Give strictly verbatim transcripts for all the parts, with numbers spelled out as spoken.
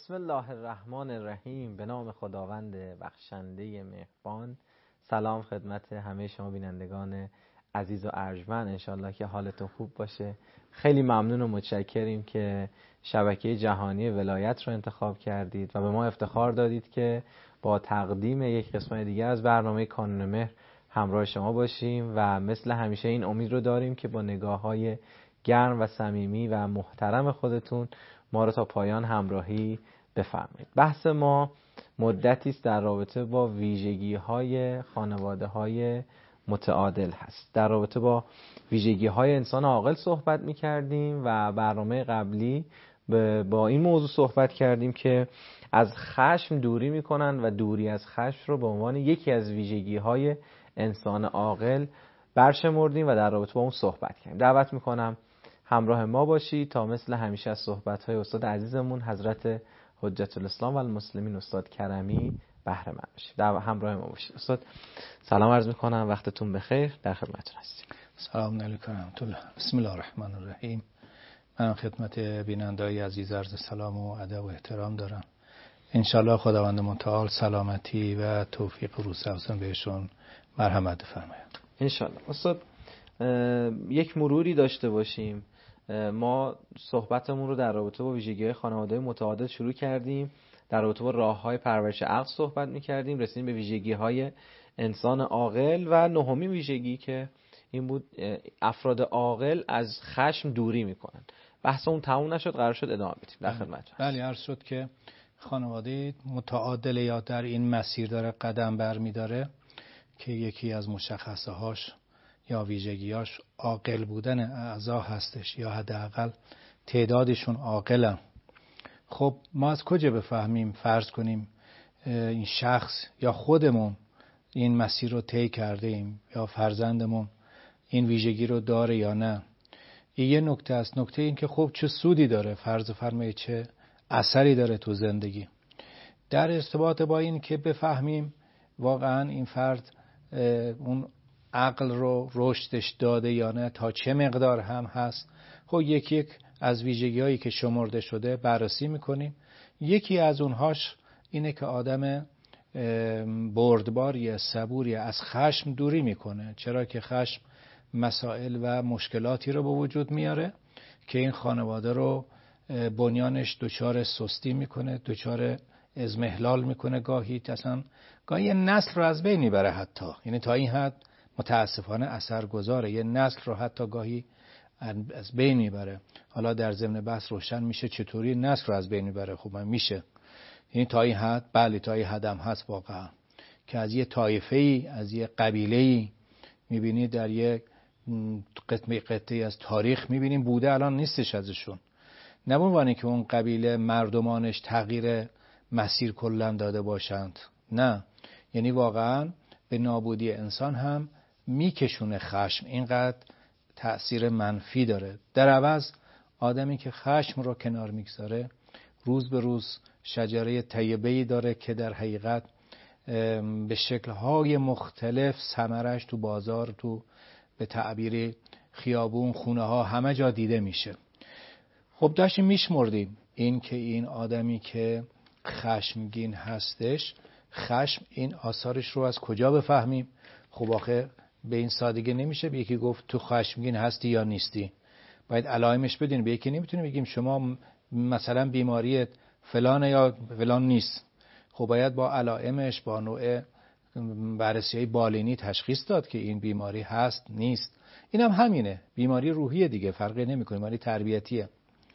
بسم الله الرحمن الرحیم. به نام خداوند بخشنده مهربان. سلام خدمت همه شما بینندگان عزیز و ارجمند. انشالله که حالتون خوب باشه. خیلی ممنون و متشکریم که شبکه جهانی ولایت رو انتخاب کردید و به ما افتخار دادید که با تقدیم یک قسمت دیگه از برنامه کانون مهر همراه شما باشیم و مثل همیشه این امید رو داریم که با نگاه‌های گرم و صمیمی و محترم خودتون ما رو تا پایان همراهی بفرمایید. بحث ما مدتی است در رابطه با ویژگی‌های خانواده‌های متعادل هست. در رابطه با ویژگی‌های انسان عاقل صحبت می‌کردیم و برنامه قبلی با این موضوع صحبت کردیم که از خشم دوری می‌کنن و دوری از خشم رو به عنوان یکی از ویژگی‌های انسان عاقل برشمردیم و در رابطه با اون صحبت کردیم. دعوت می‌کنم همراه ما باشید تا مثل همیشه از صحبت‌های استاد عزیزمون حضرت حجت الاسلام و المسلمین استاد کرمی بهره مند باشید. در همراه ما باشید. استاد سلام عرض می‌کنم، وقتتون بخیر، در خدمتتون هستیم. سلام علیکم و رحمت الله. بسم الله الرحمن الرحیم. من خدمت بیننده‌های عزیز عرض سلام و ادب و احترام دارم. انشالله خداوند متعال سلامتی و توفیق و روزافزون بهشون مرحمت فرماید. انشالله. استاد یک مروری داشته باشیم. ما صحبتمون رو در رابطه با ویژگی‌های خانواده متعادل شروع کردیم. در رابطه با راه‌های پرورش عقل صحبت می‌کردیم. رسیدیم به ویژگی‌های انسان عاقل و نهمین ویژگی که این بود افراد عاقل از خشم دوری می‌کنن. بحث اون تموم نشد، قرار شد ادامه بدیم. در خدمت. بله، عرض شد که خانواده متعادل یا در این مسیر داره قدم برمی‌داره که یکی از مشخصه‌هاش یا ویژگیاش عاقل بودن اعضا هستش یا حداقل تعدادشون عاقلن. خب ما از کجا بفهمیم فرض کنیم این شخص یا خودمون این مسیر رو طی کرده ایم یا فرزندمون این ویژگی رو داره یا نه؟ این یه نکته است. نکته این که خب چه سودی داره، فرض فرمایید چه اثری داره تو زندگی. در ارتباط با این که بفهمیم واقعا این فرد اون عقل رو رشدش داده یا نه، تا چه مقدار هم هست. خب یکی یک از ویژگی هایی که شمرده شده بررسی میکنیم. یکی از اونهاش اینه که آدم بردباری، صبوری، از خشم دوری میکنه. چرا که خشم مسائل و مشکلاتی رو به وجود میاره که این خانواده رو بنیانش دچار سستی میکنه، دچار اضمحلال میکنه، گاهی اصلا گاهی نسل رو از بین میبره. حتی یعنی تا این حد متاسفانه اثر گذاره. یه نسل رو حتی گاهی از بین میبره. حالا در ضمن بحث روشن میشه چطوری نسل رو از بین میبره. خب میشه، یعنی تا این حد، بله تا این حد هم هست واقعا، که از یه طایفه‌ای، از یه قبیله‌ای میبینی در یه قطعه قطعی از تاریخ میبینیم بوده، الان نیستش ازشون. نه به معنی که اون قبیله مردمانش تغییر مسیر کلا داده باشند، نه، یعنی واقعا به نابودی انسان هم میکشونه خشم. اینقدر تأثیر منفی داره. در عوض آدمی که خشم رو کنار میگذاره روز به روز شجره طیبه‌ای داره که در حقیقت به شکل‌های مختلف ثمرش تو بازار، تو به تعبیر خیابون، خونه ها، همه جا دیده میشه. خب داشتیم میشمردیم این که این آدمی که خشمگین هستش، خشم این آثارش رو از کجا بفهمیم؟ خب آخه به این سادگی نمیشه به یکی گفت تو خشمگین هستی یا نیستی. باید علائمش بدونیم. به یکی نمیتونیم بگیم شما مثلا بیماریت فلانه یا فلان نیست. خب باید با علائمش، با نوع بررسی‌های بالینی تشخیص داد که این بیماری هست نیست. اینم هم همینه، بیماری روحیه دیگه، فرقی نمیکنه، بیماری تربیتیه.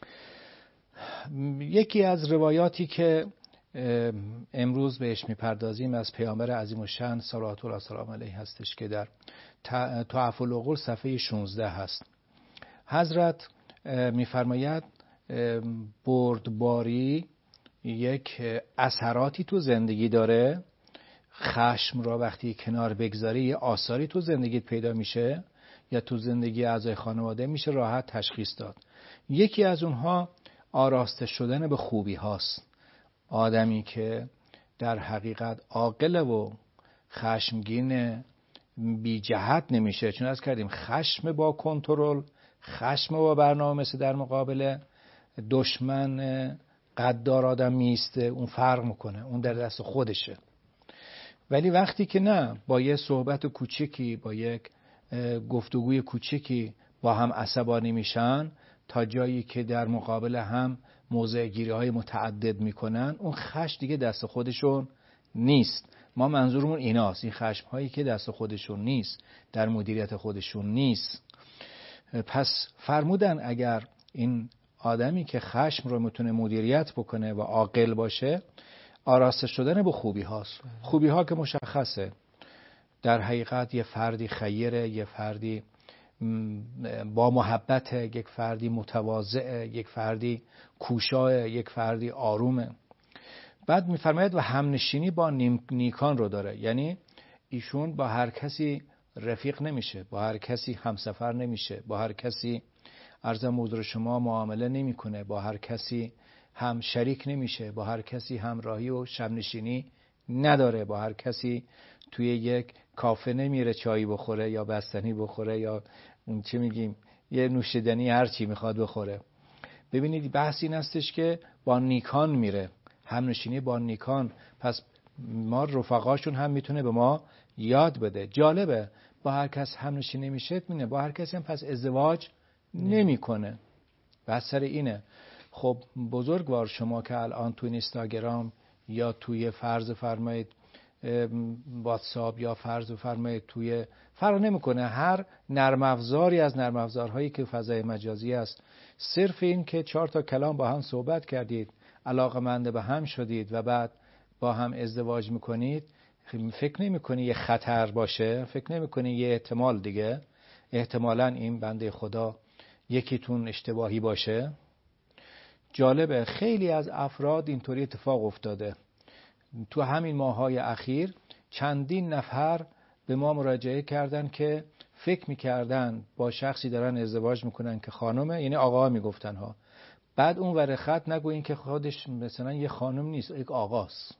یکی از روایاتی که امروز بهش میپردازیم از پیامبر عظیم الشأن صلوات الله سلام علیه هستش که در تحف العقول صفحه شانزده هست. حضرت میفرماید بردباری یک اثراتی تو زندگی داره. خشم را وقتی کنار بگذاری یه آثاری تو زندگیت پیدا میشه یا تو زندگی اعضای خانواده میشه راحت تشخیص داد. یکی از اونها آراسته شدن به خوبی هاست. آدمی که در حقیقت عاقل و خشمگین بی جهت نمیشه، چون از کردیم خشم با کنترل، خشم با برنامه مثل در مقابل دشمن قدار آدم میسته اون فرق میکنه، اون در دست خودشه. ولی وقتی که نه، با یه صحبت کوچیکی، با یک گفتگوی کوچیکی با هم عصبانی میشن تا جایی که در مقابل هم موضع گیری های متعدد میکنن، اون خشم دیگه دست خودشون نیست. ما منظورمون ایناست، این خشم هایی که دست خودشون نیست، در مدیریت خودشون نیست. پس فرمودن اگر این آدمی که خشم رو میتونه مدیریت بکنه و عاقل باشه، آراسته شدن به خوبی هاست. خوبی ها که مشخصه، در حقیقت یه فردی خیره، یه فردی با محبت، یک فردی متواضع، یک فردی کوشا، یک فردی آرومه. بعد میفرماید و همنشینی با نیکان رو داره، یعنی ایشون با هر کسی رفیق نمیشه، با هر کسی همسفر نمیشه، با هر کسی عرض حضور شما معامله نمیکنه، با هر کسی هم شریک نمیشه، با هر کسی همراهی و شبنشینی نداره، با هر کسی توی یک کافه نمیره چایی بخوره یا بستنی بخوره یا اون چه میگیم یه نوشیدنی هر چی میخواد بخوره. ببینید بحث این هستش که با نیکان میره، همنشینی با نیکان. پس ما رفقاشون هم میتونه به ما یاد بده. جالبه با هر کس همنشینی میشه، مینه با هر کسی هم پس ازدواج نمیکنه. بحث سر اینه. خب بزرگوار شما که الان توی اینستاگرام یا توی فرض فرمایید واتساپ یا فرض فرمایید توی فرق نمیکنه هر نرم افزاری از نرم افزارهایی که فضای مجازی است، صرف این که چهار تا کلام با هم صحبت کردید، علاقه‌مند به هم شدید و بعد با هم ازدواج میکنید، فکر نمیکنی یه خطر باشه؟ فکر نمیکنی یه احتمال دیگه احتمالاً این بنده خدا یکیتون اشتباهی باشه؟ جالبه خیلی از افراد اینطوری اتفاق افتاده. تو همین ماه‌های اخیر چندین نفر به ما مراجعه کردن که فکر می‌کردن با شخصی دارن ازدواج میکنن که خانمه، یعنی آقا میگفتن ها، بعد اون ور خط نگوین که خودش مثلا یه خانم نیست، یک آقاست.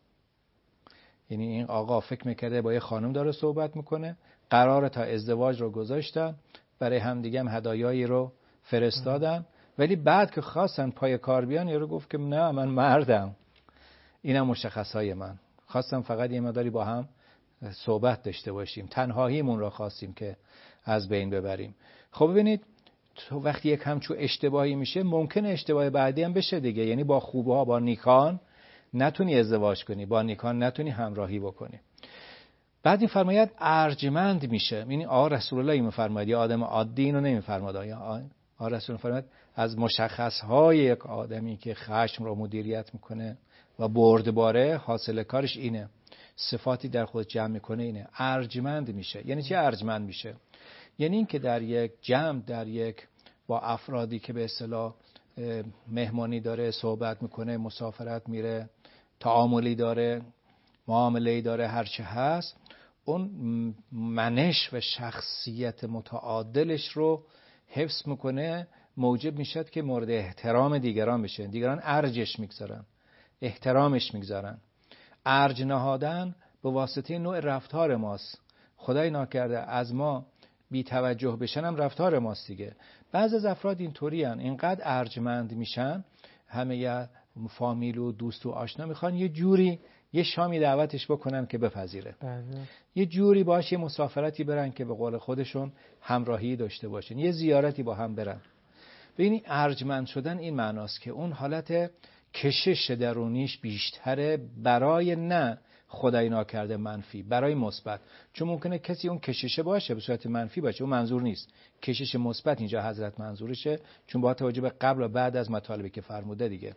یعنی این آقا فکر میکرده با یه خانم داره صحبت میکنه، قراره تا ازدواج رو گذاشتن، برای همدیگه هم هدایایی رو فرستادن، ولی بعد که خواستن پای کار بیان یارو گفت که نه من مردم، اینم مشخصهای من، خواستم فقط یه مقداری با هم صحبت داشته باشیم، تنهاییمون رو خواستیم که از بین ببریم. خب ببینید تو وقتی یک همچون اشتباهی میشه ممکنه اشتباه بعدی هم بشه دیگه، یعنی با خوبه ها با نیکان نتونی ازدواج کنی، با نیکان نتونی همراهی بکنی. بعد این فرماید ارجمند میشه، یعنی آقا رسول الله این فرماید، یا آدم عادی اینو نمیفرماد، یا آقا رسول الله فرماید از مشخصهای یک آدمی که خشم رو مدیریت میکنه و بردباره حاصل کارش اینه، صفاتی در خود جمع میکنه اینه، ارجمند میشه. یعنی چی ارجمند میشه؟ یعنی این که در یک جمع، در یک با افرادی که به اصطلاح مهمانی داره، صحبت میکنه، مسافرت میره، تعاملی داره، معامله‌ای داره، هر چه هست، اون منش و شخصیت متعادلش رو حفظ میکنه، موجب میشد که مورد احترام دیگران بشه، دیگران ارجش میگذارن، احترامش میگذارن. ارج نهادن به واسطه نوع رفتار ماست، خدای ناکرده از ما بی توجه بشن هم رفتار ماست دیگه. بعضی از افراد اینطوری هن، اینقدر ارجمند میشن، همه یه فامیل و دوست و آشنا میخوان یه جوری یه شامی دعوتش بکنن که بپذیره، یه جوری باشه، یه مسافرتی برن که به قول خودشون همراهی داشته باشن، یه زیارتی با هم برن. ببینید ارجمند شدن این معناست که اون حالت کشش درونیش بیشتره برای نه خدای ناکرده منفی، برای مثبت. چون ممکنه کسی اون کششه باشه به صورت منفی باشه، اون منظور نیست. کشش مثبت اینجا حضرت منظورشه، چون با توجه به قبل و بعد از مطالبی که فرموده دیگه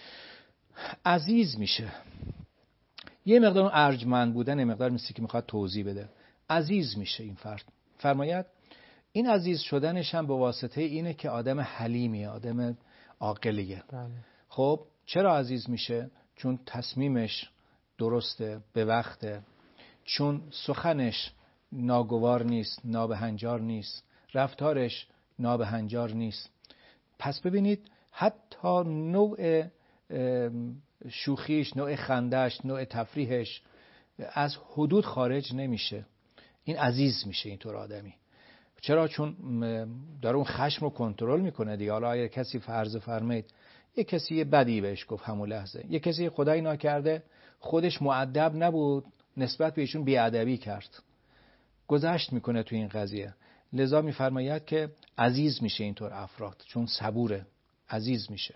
عزیز میشه. یه مقدار ارجمند بودن، یه مقدار میسی که میخواد توضیح بده. عزیز میشه این فرد. فرماید این عزیز شدنش هم به واسطه اینه که آدم حلیمیه، آدم عاقلیه. خب چرا عزیز میشه؟ چون تصمیمش درسته، به وقته، چون سخنش ناگوار نیست، نابهنجار نیست، رفتارش نابهنجار نیست. پس ببینید حتی نوع شوخیش، نوع خندش، نوع تفریحش از حدود خارج نمیشه. این عزیز میشه اینطور آدمی. چرا؟ چون داره اون خشم رو کنترل میکنه دیگه. حالا اگه کسی فرض فرمایید یه کسی بدی بهش گفت همون لحظه، یه کسی خدای ناکرده خودش مؤدب نبود نسبت به ایشون بی‌ادبی کرد، گذشت میکنه تو این قضیه. لذا میفرماید که عزیز میشه اینطور افراد، چون صبوره، عزیز میشه.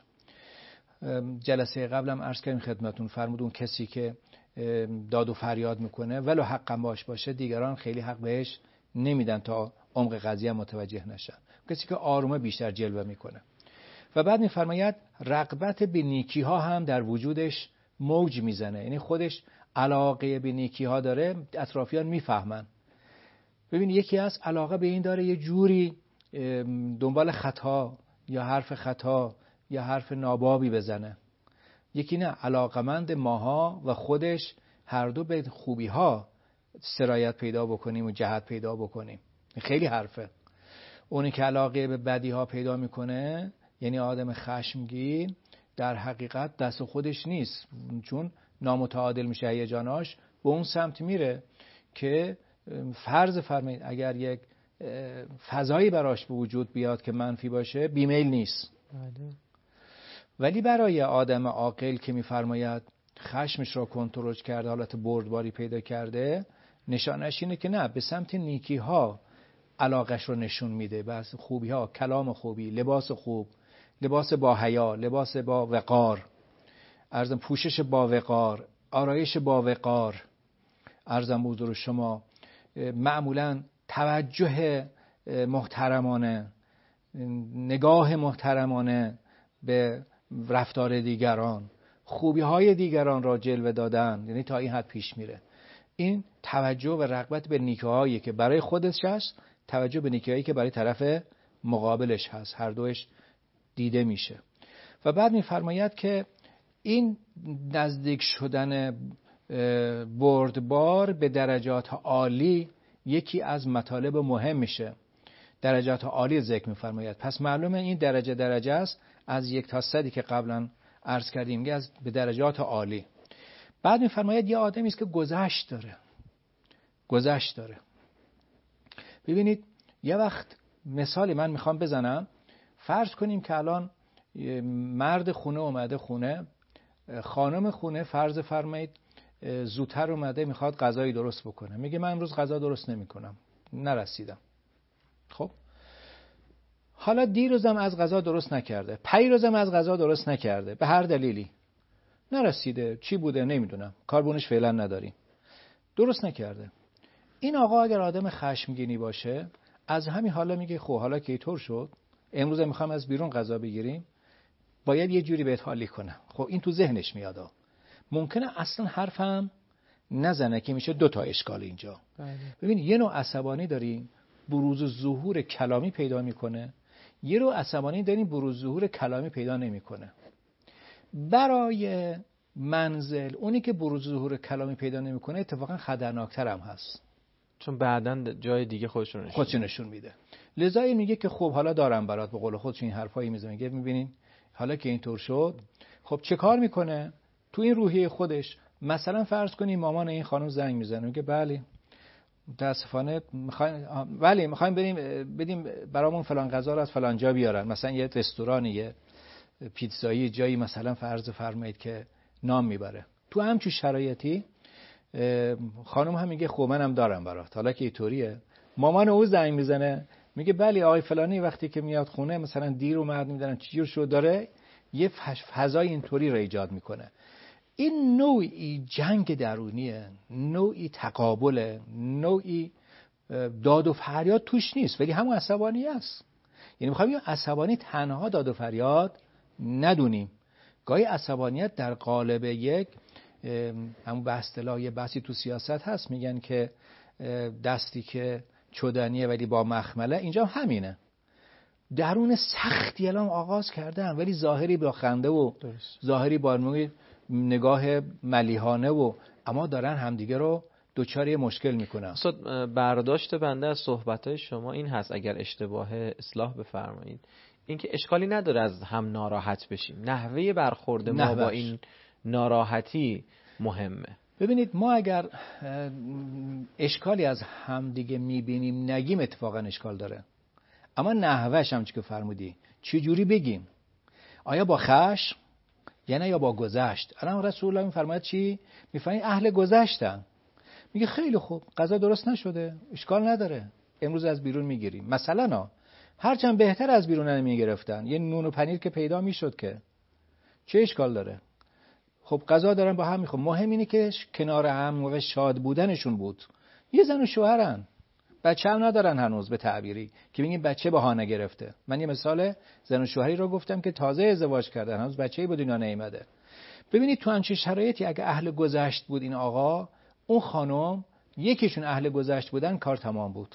جلسه قبلم عرض کردم خدمتون، فرمود اون کسی که داد و فریاد میکنه ولو حقم باش باشه دیگران خیلی حق بهش نمیدن تا عمق قضیه متوجه نشن، کسی که آرومه بیشتر جلوه میکنه. و بعد میفرماید رغبت به نیکی ها هم در وجودش موج میزنه، یعنی خودش علاقه به نیکی ها داره، اطرافیان میفهمن. ببین یکی از علاقه به این داره یه جوری دنبال خطا یا حرف خطا یا حرف نابابی بزنه، یکی نه، علاقمند ماها و خودش هر دو به خوبی ها سرایت پیدا بکنیم و جهت پیدا بکنیم. خیلی حرفه. اونی که علاقه به بدی ها پیدا میکنه، یعنی آدم خشمگین، در حقیقت دست خودش نیست، چون نامتعادل میشه هیجاناش، به اون سمت میره که فرض فرمایید اگر یک فضایی براش به وجود بیاد که منفی باشه بیمیل نیست. ولی برای آدم عاقل که میفرماید خشمش را کنترل کرده، حالت بردباری پیدا کرده، نشانش اینه که نه، به سمت نیکی ها علاقش رو نشون میده، بس خوبی ها، کلام خوبی، لباس خوب، لباس با حیا، لباس با وقار، عرضم پوشش با وقار، آرایش با وقار، عرضم حضور شما معمولا توجه محترمانه، نگاه محترمانه به رفتار دیگران، خوبی های دیگران را جلوه دادن، یعنی تا این حد پیش میره. این توجه و رغبت به نیکی‌هایی که برای خودش هست، توجه به نیکی‌هایی که برای طرف مقابلش هست، هر دوش دیده میشه. و بعد میفرماید که این نزدیک شدن بردبار به درجات عالی یکی از مطالب مهم میشه. درجات عالی ذکر میفرماید، پس معلومه این درجه درجه است، از یک تا صدی که قبلا عرض کردیم میگه از به درجات عالی. بعد میفرماید یه آدمی است که گذشت داره، گذشت داره. ببینید یه وقت مثالی من میخوام بزنم، فرض کنیم که الان مرد خونه اومده خونه، خانم خونه فرض فرمایید زودتر اومده میخواد غذایی درست بکنه، میگه من امروز غذا درست نمیکنم، نرسیدم. خب حالا دیروزم از غذا درست نکرده، پیروزم از غذا درست نکرده، به هر دلیلی نرسیده، چی بوده نمیدونم، کاربونش فعلا نداریم، درست نکرده. این آقا اگر آدم خشمگینی باشه، از همین حالا میگه خب حالا که اینطور شد، امروز میخوام از بیرون غذا بگیریم، باید یه جوری بهت حالی کنم. خب این تو ذهنش میاد. ممکنه اصلا حرفم نزنه که میشه دو تا اشکال اینجا. بله. ببین یه نوع عصبانی داریم بروز و ظهور کلامی پیدا میکنه، یه نوع عصبانی داریم بروز ظهور کلامی پیدا نمیکنه. برای منزل اونی که بروز ظهور کلامی پیدا نمیکنه اتفاقا خطرناکتر هم هست، چون بعداً جای دیگه خودشون نشون, خودشون نشون میده. لذا این میگه که خب حالا دارم برات، به قول خودش این حرفایی میزنه، میگه میبینین حالا که اینطور شد، خب چه کار میکنه تو این روحیه خودش؟ مثلا فرض کنیم مامان این خانم زنگ میزنه، میگه بله متاسفانه میخوایم بله میخوایم بریم بدیم برامون فلان غذا رو از فلان جا بیارن، مثلا یه رستورانی، یه پیتزایی جایی مثلا فرض فرمایید که نام میبره. تو همچین شرایطی خانم هم میگه خب منم دارم برات، حالا که اینطوریه. مامان او زنگ میزنه میگه بله آقای فلانی وقتی که میاد خونه مثلا دیر اومد، نمیدونم چی شو، داره یه فضای اینطوری رو ایجاد میکنه. این نوعی جنگ درونیه، نوعی تقابله، نوعی داد و فریاد توش نیست، ولی همون عصبانی است. یعنی میخوایم عصبانی تنها داد و فریاد ندونیم. گاهی عصبانیت در قالب یک همون به اصطلاح یه بحثی تو سیاست هست، میگن که دستی که چدنیه ولی با مخمله، اینجا همینه. درون سختی الان آغاز کردن ولی ظاهری با خنده و درست. ظاهری با نگاه ملیحانه و اما دارن همدیگه رو دوچاری مشکل میکنن. استاد برداشت بنده از صحبتهای شما این هست، اگر اشتباه اصلاح بفرمایید، این که اشکالی نداره از هم ناراحت بشیم، نحوه برخورد ما نحوش. با این ناراحتی مهمه. ببینید ما اگر اشکالی از هم دیگه میبینیم نگیم اتفاقا اشکال داره، اما نحوهش هم چی که فرمودی چه جوری بگیم. آیا با خشم یعنی یا با گذشت؟ الان رسول الله میفرماید چی؟ میفرماید اهل گذشتن. میگه خیلی خوب، غذا درست نشده، اشکال نداره، امروز از بیرون میگیریم. مثلا ها هرچند بهتر از بیرون نمیگرفتن، یه نون و پنیر که پیدا میشد که چه اشکال داره؟ خب غذا دارن با هم میخوام. مهم اینه که کنار هم و شاد بودنشون بود. یه زن و شوهرن، بچه هم ندارن هنوز به تعبیری که بگیم بچه بهانه گرفته. من یه مثال زن و شوهری رو گفتم که تازه ازدواج کردن، هنوز بچه‌ای به دنیا نیامده. ببینید تو همچین شرایطی اگه اهل گذشت بود این آقا، اون خانم، یکیشون اهل گذشت بودن، کار تمام بود.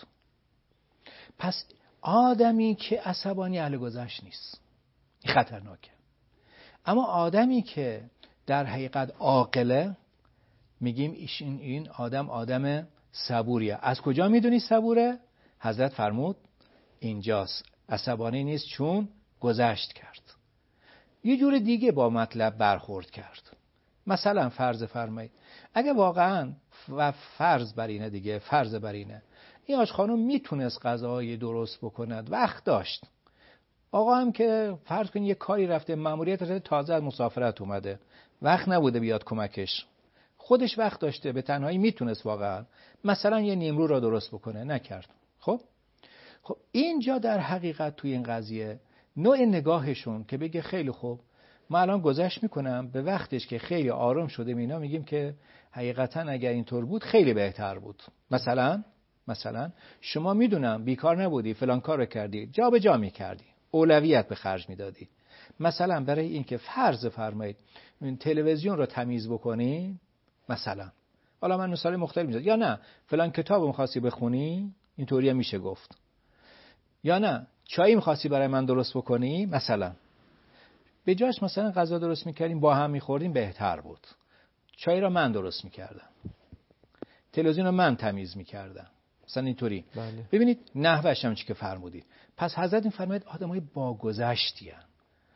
پس آدمی که عصبانی اهل گذشت نیست، این خطرناکه. اما آدمی که در حقیقت عاقله، میگیم این این آدم آدم صبوریه. از کجا میدونی صبوره؟ حضرت فرمود اینجاست، عصبانی نیست چون گذشت کرد، یه جور دیگه با مطلب برخورد کرد. مثلا فرض فرمایید اگه واقعا و فرض بر اینه دیگه، فرض بر اینه این آج خانم میتونست غذای درست بکند، وقت داشت. آقا هم که فرض کنید یه کاری رفته، ماموریت رفته، تازه از مسافرت اومده، وقت نبوده بیاد کمکش، خودش وقت داشته، به تنهایی میتونست واقعا مثلا یه نیمرو را درست بکنه، نکرد. خب خب اینجا در حقیقت توی این قضیه نوع نگاهشون که بگه خیلی خوب ما الان گذشت میکنم، به وقتش که خیلی آرام شده اینا میگیم که حقیقتا اگر اینطور بود خیلی بهتر بود. مثلا مثلا شما میدونم بیکار نبودی، فلان کار رو کردی، جا به جا میکردی، اولویت به خرج میدادی. مثلا برای اینکه فرض فرمایید تلویزیون رو تمیز بکنی، مثلا حالا من مثال مختلف میزنم، یا نه فلان کتاب رو می‌خواستی بخونی، اینطوری هم میشه گفت، یا نه چایی می‌خواستی برای من درست بکنی، مثلا به جاش مثلا غذا درست می‌کردیم با هم می‌خوردیم، بهتر بود. چای را من درست می‌کردم، تلویزیون رو من تمیز می‌کردم، مثلا اینطوری. بله. ببینید نحوش هم چی که فرمودید. پس حضرت این فرماید آدمای باگذشتی ان.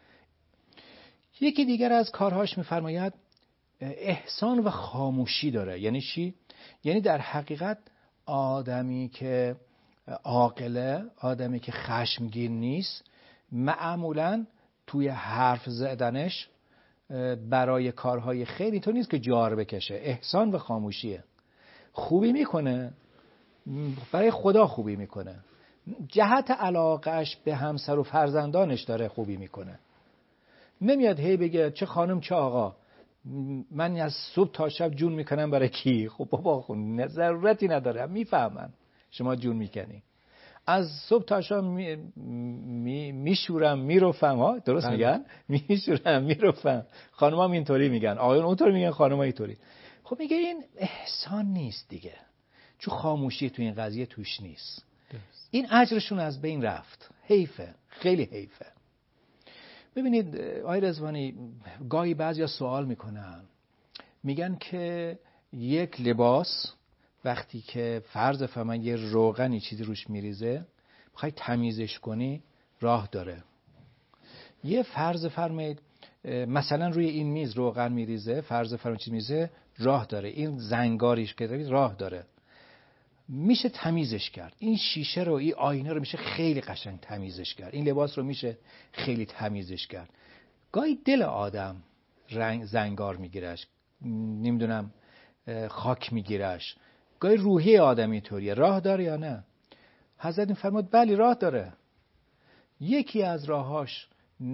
یکی دیگر از کارهاش می‌فرماید احسان و خاموشی داره. یعنی چی؟ یعنی در حقیقت آدمی که عاقله، آدمی که خشمگین نیست، معمولاً توی حرف زدنش برای کارهای خیر اینطور نیست که جار بکشه. احسان و خاموشیه. خوبی میکنه، برای خدا خوبی میکنه، جهت علاقهش به همسر و فرزندانش داره خوبی میکنه. نمیاد هی بگه چه خانم چه آقا، من از صبح تا شب جون میکنم برای کی؟ خب بابا خون ضرورتی نداره، میفهمن شما جون میکنی. از صبح تا شب می می میشورم میرفم، ها درست میگن، میشورم میرفم. خانمام اینطوری میگن، آقایون اونطوری میگن، خانم‌ها اینطوری. خب میگه این احسان نیست دیگه، چون خاموشی تو این قضیه توش نیست. این اجرشون از بین رفت. حیفه، خیلی حیفه. ببینید آقای رضوانی، گاهی بعضیا سوال میکنن، میگن که یک لباس وقتی که فرض فرمان یه روغنی چیزی روش میریزه، بخوای تمیزش کنی راه داره. یه فرض فرمایید مثلا روی این میز روغن میریزه، فرض فرمان چیز میریزه، راه داره. این زنگاریش که دارید راه داره، میشه تمیزش کرد. این شیشه رو، این آینه رو میشه خیلی قشنگ تمیزش کرد. این لباس رو میشه خیلی تمیزش کرد. گاهی دل آدم رنگ زنگار میگیرش، نمیدونم خاک میگیرش. گاهی روحی آدم اینطوریه. راه داره یا نه؟ حضرت این فرمود بلی راه داره. یکی از راهاش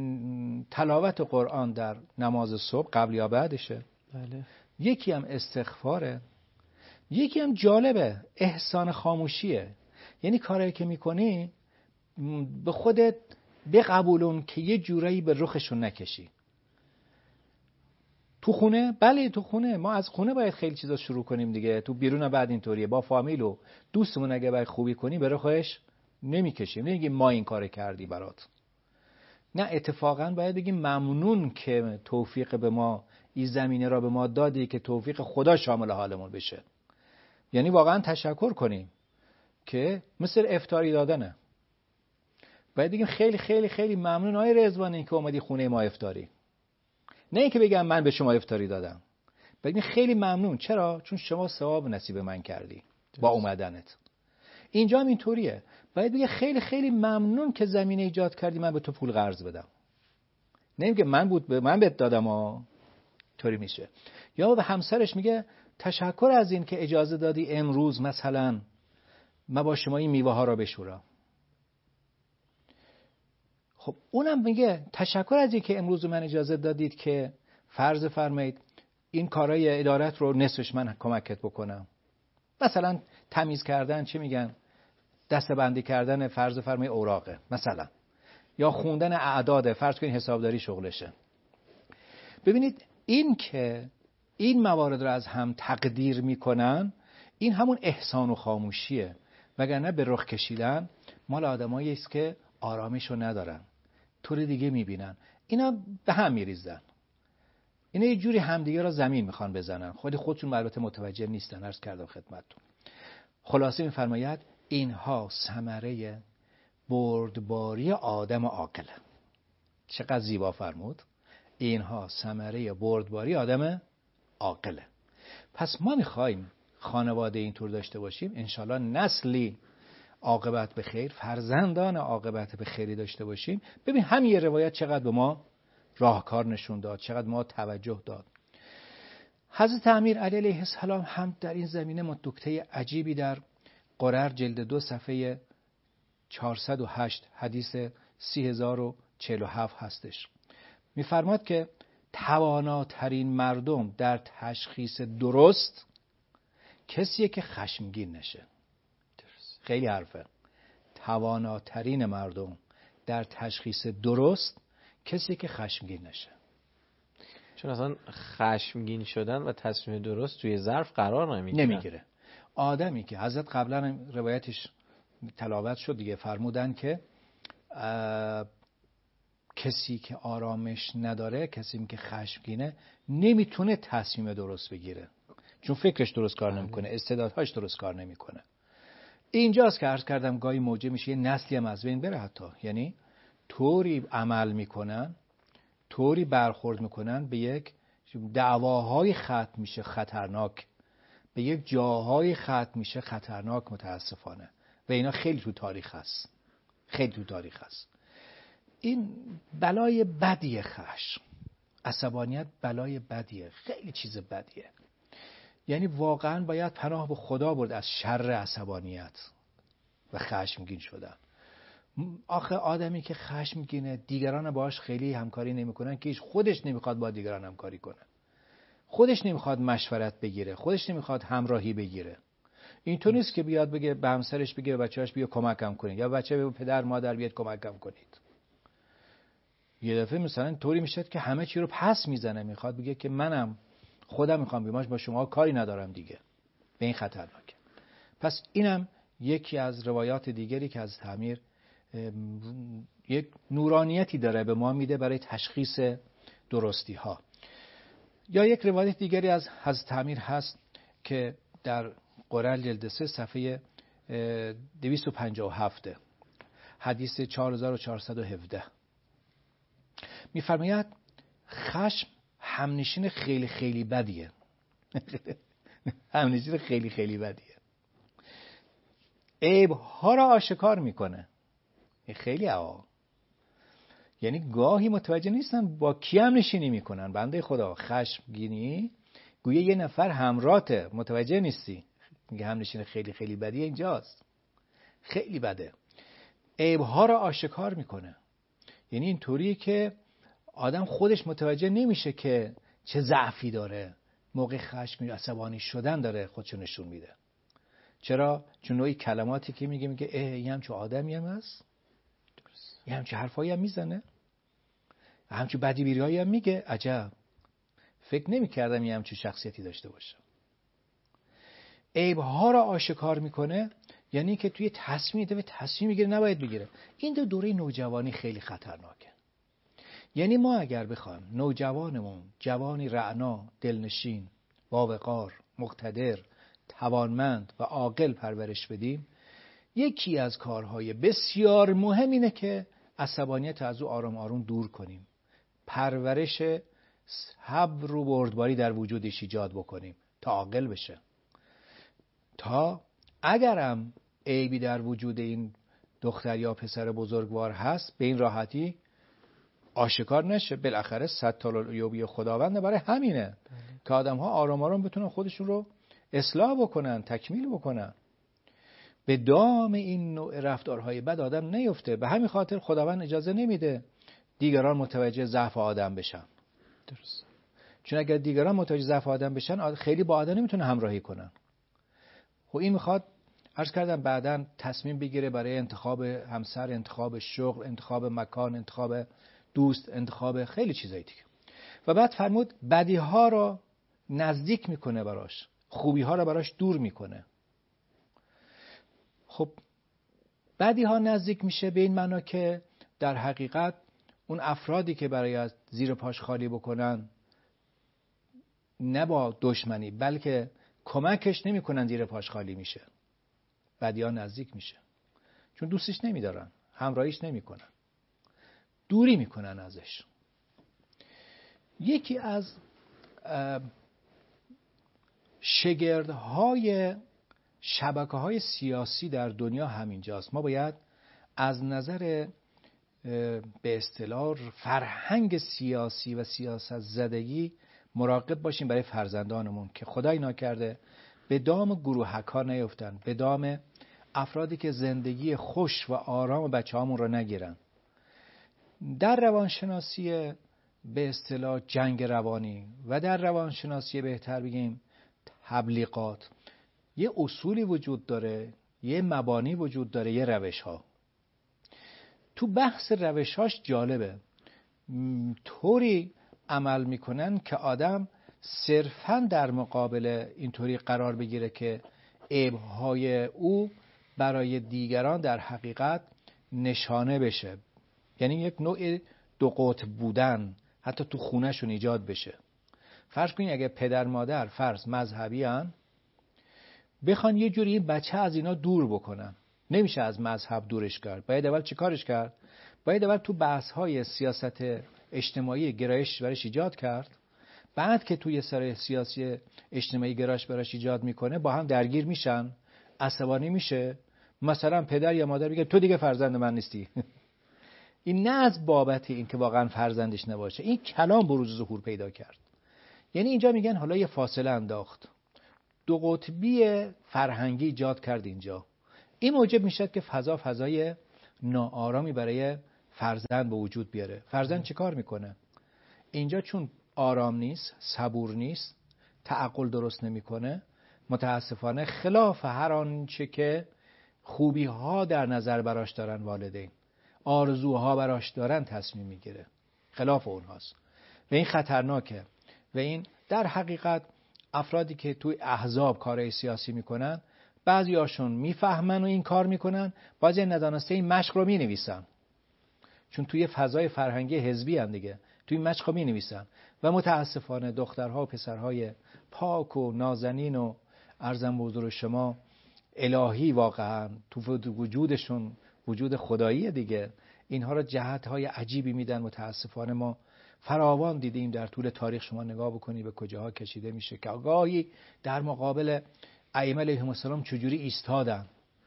تلاوت قرآن در نماز صبح قبل یا بعدشه. بله. یکی هم استغفاره. یکی هم جالبه، احسان خاموشیه. یعنی کاری که میکنی به خودت بقبولون که یه جورایی به رخشون نکشی. تو خونه، بله تو خونه، ما از خونه باید خیلی چیزا شروع کنیم دیگه. تو بیرون بعد اینطوریه، با فامیل و دوستمون اگه باید خوبی کنی به رخش نمیکشیم، نمیگیم ما این کار کردی برات. نه، اتفاقا باید بگیم ممنون که توفیق به ما، این زمینه را به ما دادی که توفیق خدا شامل حالمون بشه. یعنی واقعا تشکر کنیم که مثل افطاری دادنه. باید بگیم خیلی خیلی خیلی ممنون آقای رضوانی که اومدی خونه ما افطاری. نه اینکه بگم من به شما افطاری دادم، بگیم خیلی ممنون. چرا؟ چون شما ثواب نصیب من کردی با اومدنت. اینجا هم اینطوریه، باید بگه خیلی خیلی ممنون که زمینه ایجاد کردی من به تو پول قرض بدم. نمیگه من بود به من بهت دادم ها، طوری میشه. یا به همسرش میگه تشکر از این که اجازه دادی امروز مثلا من با شما این میوه ها را بشورم. خب اونم میگه تشکر از این که امروز من اجازه دادید که فرض فرمایید این کارهای ادارت رو نصفش من کمکت بکنم. مثلا تمیز کردن، چی میگن، دسته‌بندی کردن فرض فرمایید اوراقه مثلا، یا خوندن اعداد، فرض کنید حسابداری شغلشه. ببینید این که این موارد رو از هم تقدیر میکنن، این همون احسان و خاموشیه، وگرنه به رخ کشیدن مال آدمایی است که آرامش رو ندارن، طور دیگه میبینن، اینا به هم میریزن، اینا یه جوری همدیگه را زمین میخوان بزنن، خود خودشون البته متوجه نیستن. عرض کردم خدمتتون. خلاصه میفرماید اینها ثمره بردباری آدم عاقله. چقدر زیبا فرمود، اینها ثمره بردباری آدم عاقله. پس ما میخوایم خانواده اینطور داشته باشیم، انشالله نسلی عاقبت به خیر، فرزندان عاقبت به خیری داشته باشیم. ببین همین یه روایت چقدر به ما راهکار نشون داد، چقدر ما توجه داد. حضرت امیر علیه السلام هم در این زمینه ما نکته عجیبی در قرر جلد دو صفحه چهارصد و هشت حدیث سی هزار و چهل و هفت هستش. میفرماد که تواناترین مردم در تشخیص درست کسیه که خشمگین نشه. خیلی حرفه. تواناترین مردم در تشخیص درست کسی که خشمگین نشه. چون اصلا خشمگین شدن و تصمیم درست توی ظرف قرار نمیگیره. نمیگیره. آدمی که حضرت قبلا روایتش تلاوت شد دیگه، فرمودن که کسی که آرامش نداره، کسی که خشمگینه، نمیتونه تصمیم درست بگیره، چون فکرش درست کار نمیکنه، استعدادهاش درست کار نمیکنه. اینجاست که عرض کردم گاهی موجه میشه یه نسلی هم از بین بره حتی. یعنی طوری عمل میکنن، طوری برخورد میکنن، به یک دعواهای ختم میشه خطرناک، به یک جاهای ختم میشه خطرناک متاسفانه. و اینا خیلی تو تاریخ هست، خیلی تو تاریخ هست. این بلای بدیه، خشم، عصبانیت بلای بدیه، خیلی چیز بدیه. یعنی واقعا باید پناه به خدا برد از شر عصبانیت و خشمگین شدن. آخه آدمی که خشمگینه دیگران باهاش خیلی همکاری نمیکنن که خودش نمیخواد با دیگران همکاری کنه، خودش نمیخواد مشورت بگیره، خودش نمیخواد همراهی بگیره. اینطور نیست که بیاد بگه به همسرش بگه به بچه‌اش بیا کمکم کنید، یا بچه به پدر مادر بیاد کمکم کنید. یه دفعه مثلا طوری میشه که همه چی رو پس میزنه، میخواد بگه که منم خودم میخوام بیماش با شما کاری ندارم دیگه. به این خطرناکه. پس اینم یکی از روایات دیگری که از امیر یک نورانیتی داره به ما میده برای تشخیص درستی ها. یا یک روایت دیگری از حضرت امیر هست که در قرآن جلد سه صفحه دویست و پنجاه و هفت حدیث چهار هزار و چهارصد و هفده میفرماید خشم همنشین خیلی خیلی بدیه. همنشین خیلی خیلی بدیه. عیب ها را آشکار میکنه. خیلی ها، یعنی گاهی متوجه نیستن با کی هم نشینی میکنن. بنده خدا خشمگینی گویا یه نفر همراهته، متوجه نیستی. میگه هم نشین خیلی خیلی بدیه، اینجاست خیلی بده. عیب ها را آشکار میکنه، یعنی این طوریه که آدم خودش متوجه نمیشه که چه ضعفی داره. موقع خشم عصبانی شدن داره خودشو نشون میده. چرا؟ چون نوعی کلماتی که میگه میگه اه این همچه آدمی هم هست، این همچه حرفایی هم میزنه، همچه بدی بیریایی هم میگه. عجب، فکر نمیکردم این همچه شخصیتی داشته باشه. عیبها را آشکار میکنه، یعنی که توی تصمیم دفعه تصمیم میگیره نباید بگیره. این دو دوره نوجوانی خیلی خطرناکه. یعنی ما اگر بخوایم نوجوانمون جوانی رعنا، دلنشین، باوقار، مقتدر، توانمند و عاقل پرورش بدیم، یکی از کارهای بسیار مهم اینه که عصبانیت از او آرام آرام دور کنیم، پرورش صبر و بردباری در وجودش ایجاد بکنیم تا عاقل بشه، تا اگرم عیبی در وجود این دختر یا پسر بزرگوار هست به این راحتی آشکار نشه. بالاخره ستار العیوبی خداوند برای همینه بله. که آدم ها آرام آرام بتونن خودشون رو اصلاح بکنن، تکمیل بکنن. به دام این نوع رفتارهای بد آدم نیفته. به همین خاطر خداوند اجازه نمیده دیگران متوجه ضعف آدم بشن. درست. چون اگر دیگران متوجه ضعف آدم بشن خیلی با آدم نمیتونه همراهی کنن. خب این میخواد عرض کردم بعداً تصمیم بگیره برای انتخاب همسر، انتخاب شغل، انتخاب مکان، انتخاب دوست، انتخاب خیلی چیزایی دیگه. و بعد فرمود بدی ها رو نزدیک میکنه براش، خوبی ها رو براش دور میکنه. خب بدی ها نزدیک میشه به این معنا که در حقیقت اون افرادی که برای از زیر پاش خالی بکنن نه با دشمنی بلکه کمکش نمیکنن زیر پاش خالی میشه، بدی ها نزدیک میشه. چون دوستش نمیدارن، همراهیش نمیکنن، دوری میکنن ازش. یکی از شگردهای شبکه‌های سیاسی در دنیا همینجاست. ما باید از نظر به اصطلاح فرهنگ سیاسی و سیاست زدگی مراقب باشیم برای فرزندانمون که خدای ناکرده به دام گروهک‌ها نیفتن، به دام افرادی که زندگی خوش و آرام بچه‌هامون رو نگیرن. در روانشناسی به اصطلاح جنگ روانی و در روانشناسی بهتر بگیم تبلیغات یه اصولی وجود داره، یه مبانی وجود داره، یه روش‌ها. تو بحث روش‌هاش جالبه، طوری عمل میکنن که آدم صرفاً در مقابل اینطوری قرار بگیره که عیب‌های او برای دیگران در حقیقت نشانه بشه. یعنی یک نوع دو قطب بودن حتی تو خونه‌شون ایجاد بشه. فرض کنید اگه پدر مادر فرض مذهبی هن، بخوان یه جوری این بچه از اینا دور بکنن، نمیشه از مذهب دورش کرد. باید اول چی کارش کرد؟ باید اول تو بحث‌های سیاست اجتماعی گرایش برش ایجاد کرد. بعد که توی سر سیاسی اجتماعی گرایش برش ایجاد میکنه با هم درگیر میشن، عصبانی میشه. مثلا پدر یا مادر میگه تو دیگه فرزند من نیستی. این نه از بابت این که واقعا فرزندش نباشه، این کلام بروز ظهور پیدا کرد. یعنی اینجا میگن حالا یه فاصله انداخت، دو قطبی فرهنگی ایجاد کرد اینجا. این موجب میشه که فضا فضای ناآرامی برای فرزند به وجود بیاره. فرزند چه کار میکنه؟ اینجا چون آرام نیست، صبور نیست، تعقل درست نمیکنه، متاسفانه خلاف هر آنچه که خوبی ها در نظر براش دارن والدین، آرزوها براش دارن تصمیم میگیره، خلاف اونهاست. و این خطرناکه. و این در حقیقت افرادی که توی احزاب کارهای سیاسی میکنن، بعضی هاشون میفهمن و این کار میکنن، بعضی ندانسته این مشق رو مینویسن، چون توی فضای فرهنگی حزبی هم دیگه توی مشق رو مینویسن. و متاسفانه دخترها و پسرهای پاک و نازنین و عرضم به حضور شما الهی واقعا تو وجودشون وجود خدایی دیگه، اینها رو جهت‌های عجیبی میدن. متاسفانه ما فراوان دیدیم در طول تاریخ. شما نگاه بکنی به کجاها کشیده میشه که آگاهی در مقابل ائمه علیهم السلام چجوری ایستادن.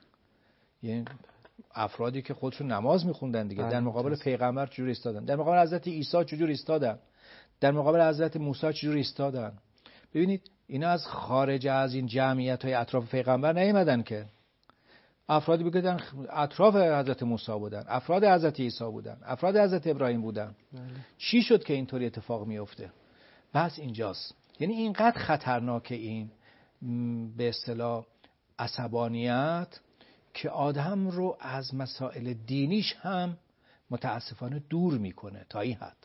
یعنی افرادی که خودشون نماز میخوندن دیگه در مقابل پیغمبر چجوری ایستادن، در مقابل حضرت عیسی چجوری ایستادن، در مقابل حضرت موسی چجوری ایستادن. ببینید اینا از خارج از این جمعیت‌های اطراف پیغمبر نیومدن که. افرادی بگردن اطراف حضرت موسی بودن، افراد حضرت عیسی بودن، افراد حضرت ابراهیم بودن. بله. چی شد که اینطوری اتفاق میفته؟ بس اینجاست. یعنی اینقدر خطرناکه این به اصطلاح عصبانیت که آدم رو از مسائل دینیش هم متاسفانه دور میکنه تا این حد.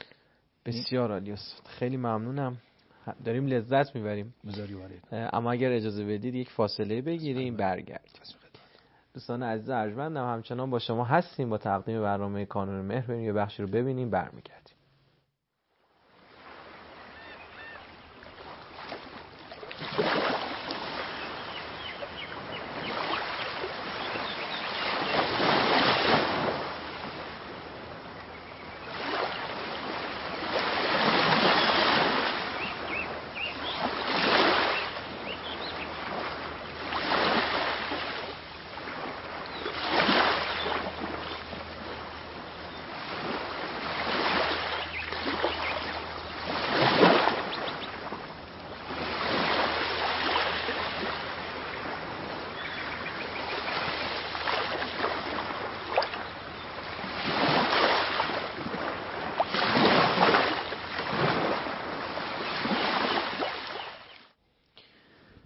بسیار عالی است. خیلی ممنونم. داریم لذت میبریم. بذاری وارد. اما اگر اجازه بدید یک فاصله بگیریم برگردیم. دوستان عزیز ارجمندم همچنان با شما هستیم. با تقدیم برنامه کانون مهر بریم یه بخشی رو ببینیم برمیگردیم.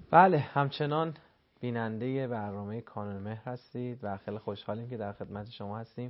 بله، همچنان بیننده برنامه کانون مهر هستید و خیلی خوشحالیم که در خدمت شما هستیم.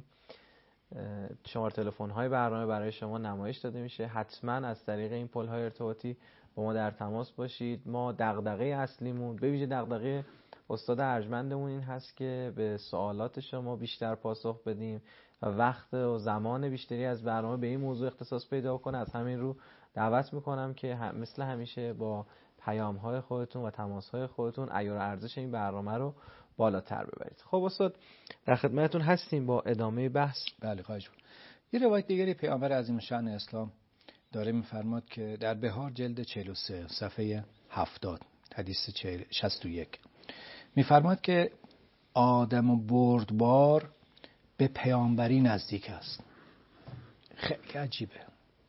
شماره تلفن های برنامه برای شما نمایش داده میشه. حتما از طریق این پل های ارتباطی با ما در تماس باشید. ما دغدغه اصلیمون، به ویژه دغدغه استاد ارجمندمون، این هست که به سوالات شما بیشتر پاسخ بدیم و وقت و زمان بیشتری از برنامه به این موضوع اختصاص پیدا کنه. از همین رو دعوت میکنم که هم مثل همیشه با پیام های خودتون و تماس های خودتون عیار ارزش این برنامه رو بالاتر ببرید. خب استاد، در خدمتتون هستیم با ادامه بحث. بله، خواهش می‌کنم. یه روایت دیگری پیامبر عظیم شأن اسلام داره می‌فرماد که در بهار جلد چهل و سه صفحه هفتاد حدیث شصت و یک می‌فرماد که آدم و بردبار به پیامبری نزدیک است. خیلی عجیبه.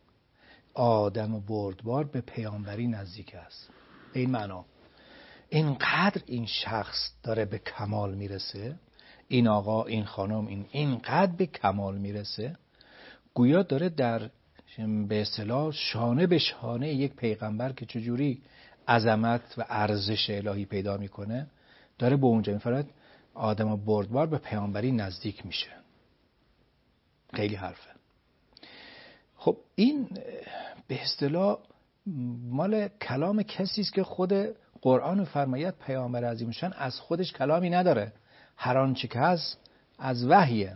آدم و بردبار به پیامبری نزدیک است. این معنا اینقدر این شخص داره به کمال میرسه، این آقا، این خانم، این اینقدر به کمال میرسه، گویا داره در به اصطلاح شانه به شانه یک پیغمبر که چجوری عظمت و ارزش الهی پیدا میکنه داره به اونجا میفرد. آدم و بردبار به پیامبری نزدیک میشه. خیلی حرفه. خب این به اصطلاح مال کلام کسی است که خود قرآن فرماید پیامبر عظیم شان از خودش کلامی نداره، هر آنچه که هست از وحیه.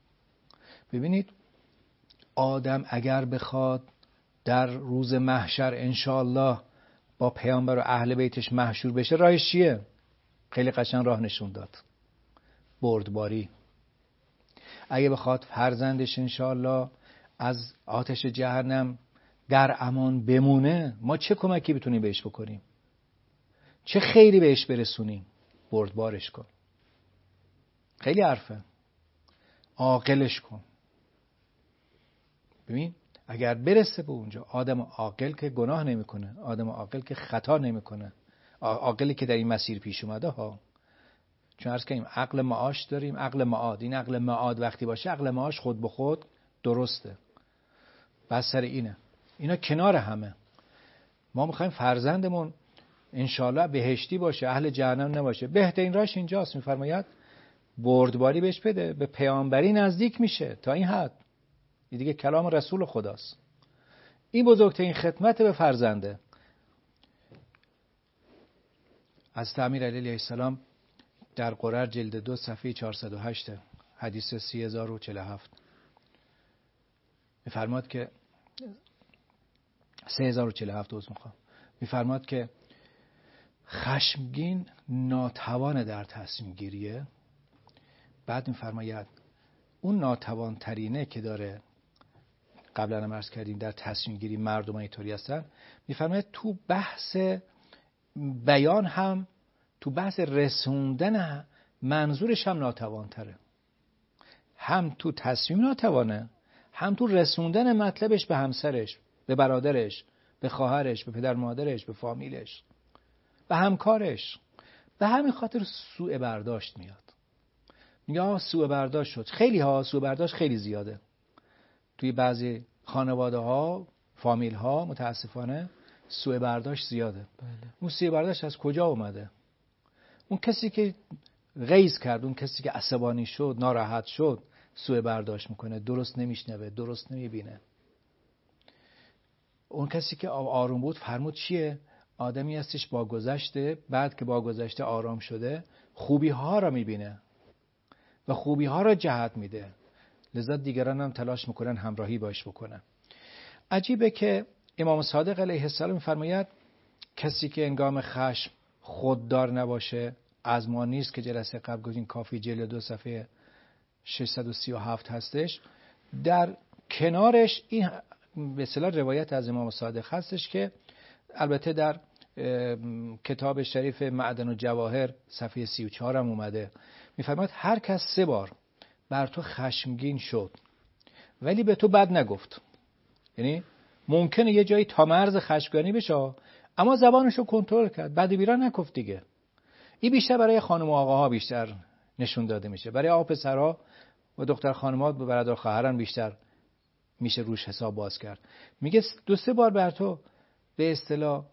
ببینید آدم اگر بخواد در روز محشر انشاءالله با پیامبر و اهل بیتش محشور بشه، راهش چیه؟ خیلی قشنگ راه نشون داد، بردباری. اگه بخواد فرزندش انشاءالله از آتش جهنم در امان بمونه، ما چه کمکی بتونیم بهش بکنیم؟ چه خیری بهش برسونیم؟ بردبارش کن. خیلی حرفه. عاقلش کن. ببین اگر برسه به اونجا، آدم عاقل که گناه نمیکنه، آدم عاقل که خطا نمیکنه، عاقلی که در این مسیر پیش اومده ها. چون عرض کردیم عقل معاش داریم، عقل معاد. این عقل معاد وقتی باشه، عقل معاش خود به خود درسته. بس سر اینه. اینا کنار همه. ما میخوایم فرزندمون انشالله بهشتی باشه، اهل جهنم نباشه. بهترین راهش اینجاست. میفرماید بردباری بهش بده، به پیامبری نزدیک میشه. تا این حد. این دیگه کلام رسول خداست. این بزرگترین خدمت به فرزنده. از امیر علیه السلام در قرر جلد دو صفحه چهارصد و هشت حدیث سی هزار و چهل و هفت میفرماد که سه هزار و چهل و هفت روز میخوام میفرماد که خشمگین ناتوان در تصمیم گیریه. بعد میفرماید اون ناتوان ترینه که داره، قبلا هم عرض کردیم در تصمیم گیری مردم اینطوری هستن، میفرماید تو بحث بیان هم، تو بحث رسوندن منظورش هم ناتوان تره. هم تو تصمیم ناتوانه، هم تو رسوندن مطلبش به همسرش، به برادرش، به خواهرش، به پدر مادرش، به فامیلش، به همکارش. به همین خاطر سوء برداشت میاد. میگه آه سوء برداشت شد. خیلی ها سوء برداشت خیلی زیاده. توی بعضی خانواده ها، فامیل ها متاسفانه سوء برداشت زیاده. بله. اون سوء برداشت از کجا اومده؟ اون کسی که غیظ کرد، اون کسی که عصبانی شد، ناراحت شد، سوء برداشت میکنه، درست نمیشنوه، درست نمیبینه. اون کسی که آروم بود فرمود چیه؟ آدمی هستش با گذشته، بعد که با گذشته آرام شده خوبی ها را میبینه و خوبی ها را جهت میده، لذا دیگران هم تلاش میکنن همراهی باش بکنن. عجیبه که امام صادق علیه السلام میفرماید کسی که انگام خشم خوددار نباشه از ما نیست، که جلسه قبل گفتیم کافی جلد دو صفحه ششصد و سی و هفت هستش. در کنارش این به اصطلاح روایت از امام صادق هستش که البته در کتاب شریف معدن و جواهر صفحه سی و چهار هم اومده. میفرماید هر کس سه بار بر تو خشمگین شد ولی به تو بد نگفت، یعنی ممکنه یه جایی تا مرز خشمگینی بشه اما زبانشو کنترل کرد، بد بیرا نگفت دیگه. این بیشتر برای خانم و آقاها بیشتر نشون داده میشه، برای آقا پسرها و دختر خانمات و برادر خواهران بیشتر میشه روش حساب باز کرد. میگه دو سه بار بر تو به اصطلاح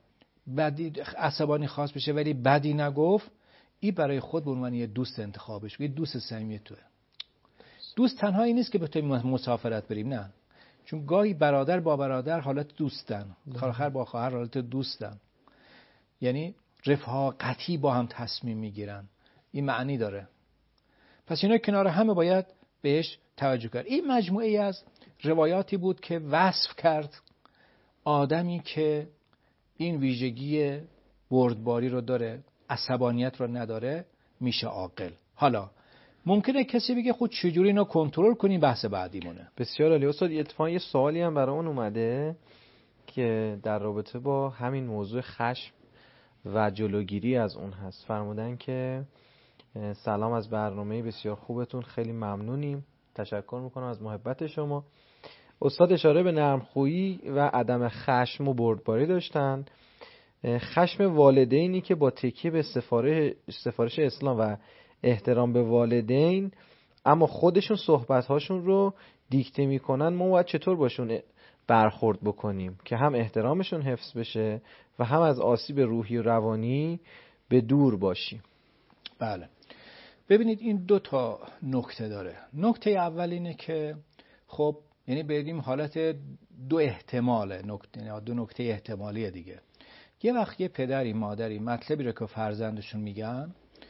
بدی عصبانی خاص بشه ولی بدی نگفت، این برای خود به عنوان یه دوست انتخابش، یه دوست صمیمی توه. دوست تنها این نیست که به تو مسافرت بریم، نه، چون گاهی برادر با برادر حالت دوستن، خواهر با خواهر حالت دوستن، یعنی رفاقتی با هم تصمیم میگیرن. این معنی داره. پس اینا کنار همه باید بهش توجه کرد. این مجموعه ای از روایاتی بود که وصف کرد آدمی که این ویژگی بردباری رو داره، عصبانیت رو نداره، میشه عاقل. حالا ممکنه کسی بگه خود چجوری اینو کنترل کنیم، بحث بعدی مونه. بسیار عالی استاد. اتفاقا یه سوالی هم برامون اومده که در رابطه با همین موضوع خشم و جلوگیری از اون هست. فرمودن که سلام از برنامه بسیار خوبتون، خیلی ممنونیم، تشکر میکنم از محبت شما. استاد اشاره به نرمخویی و عدم خشم و بردباری داشتن. خشم والدینی که با تکیه به سفارش اسلام و احترام به والدین اما خودشون صحبت‌هاشون رو دیکته میکنن، ما باید چطور باشون برخورد بکنیم که هم احترامشون حفظ بشه و هم از آسیب روحی و روانی به دور باشیم؟ بله، ببینید این دو تا نکته داره. نکته اول اینه که خب یعنی بدیم حالت دو احتماله، نکته دو نکته احتمالیه دیگه. یه وقت یه پدری مادری مطلبی رو که فرزندشون میگن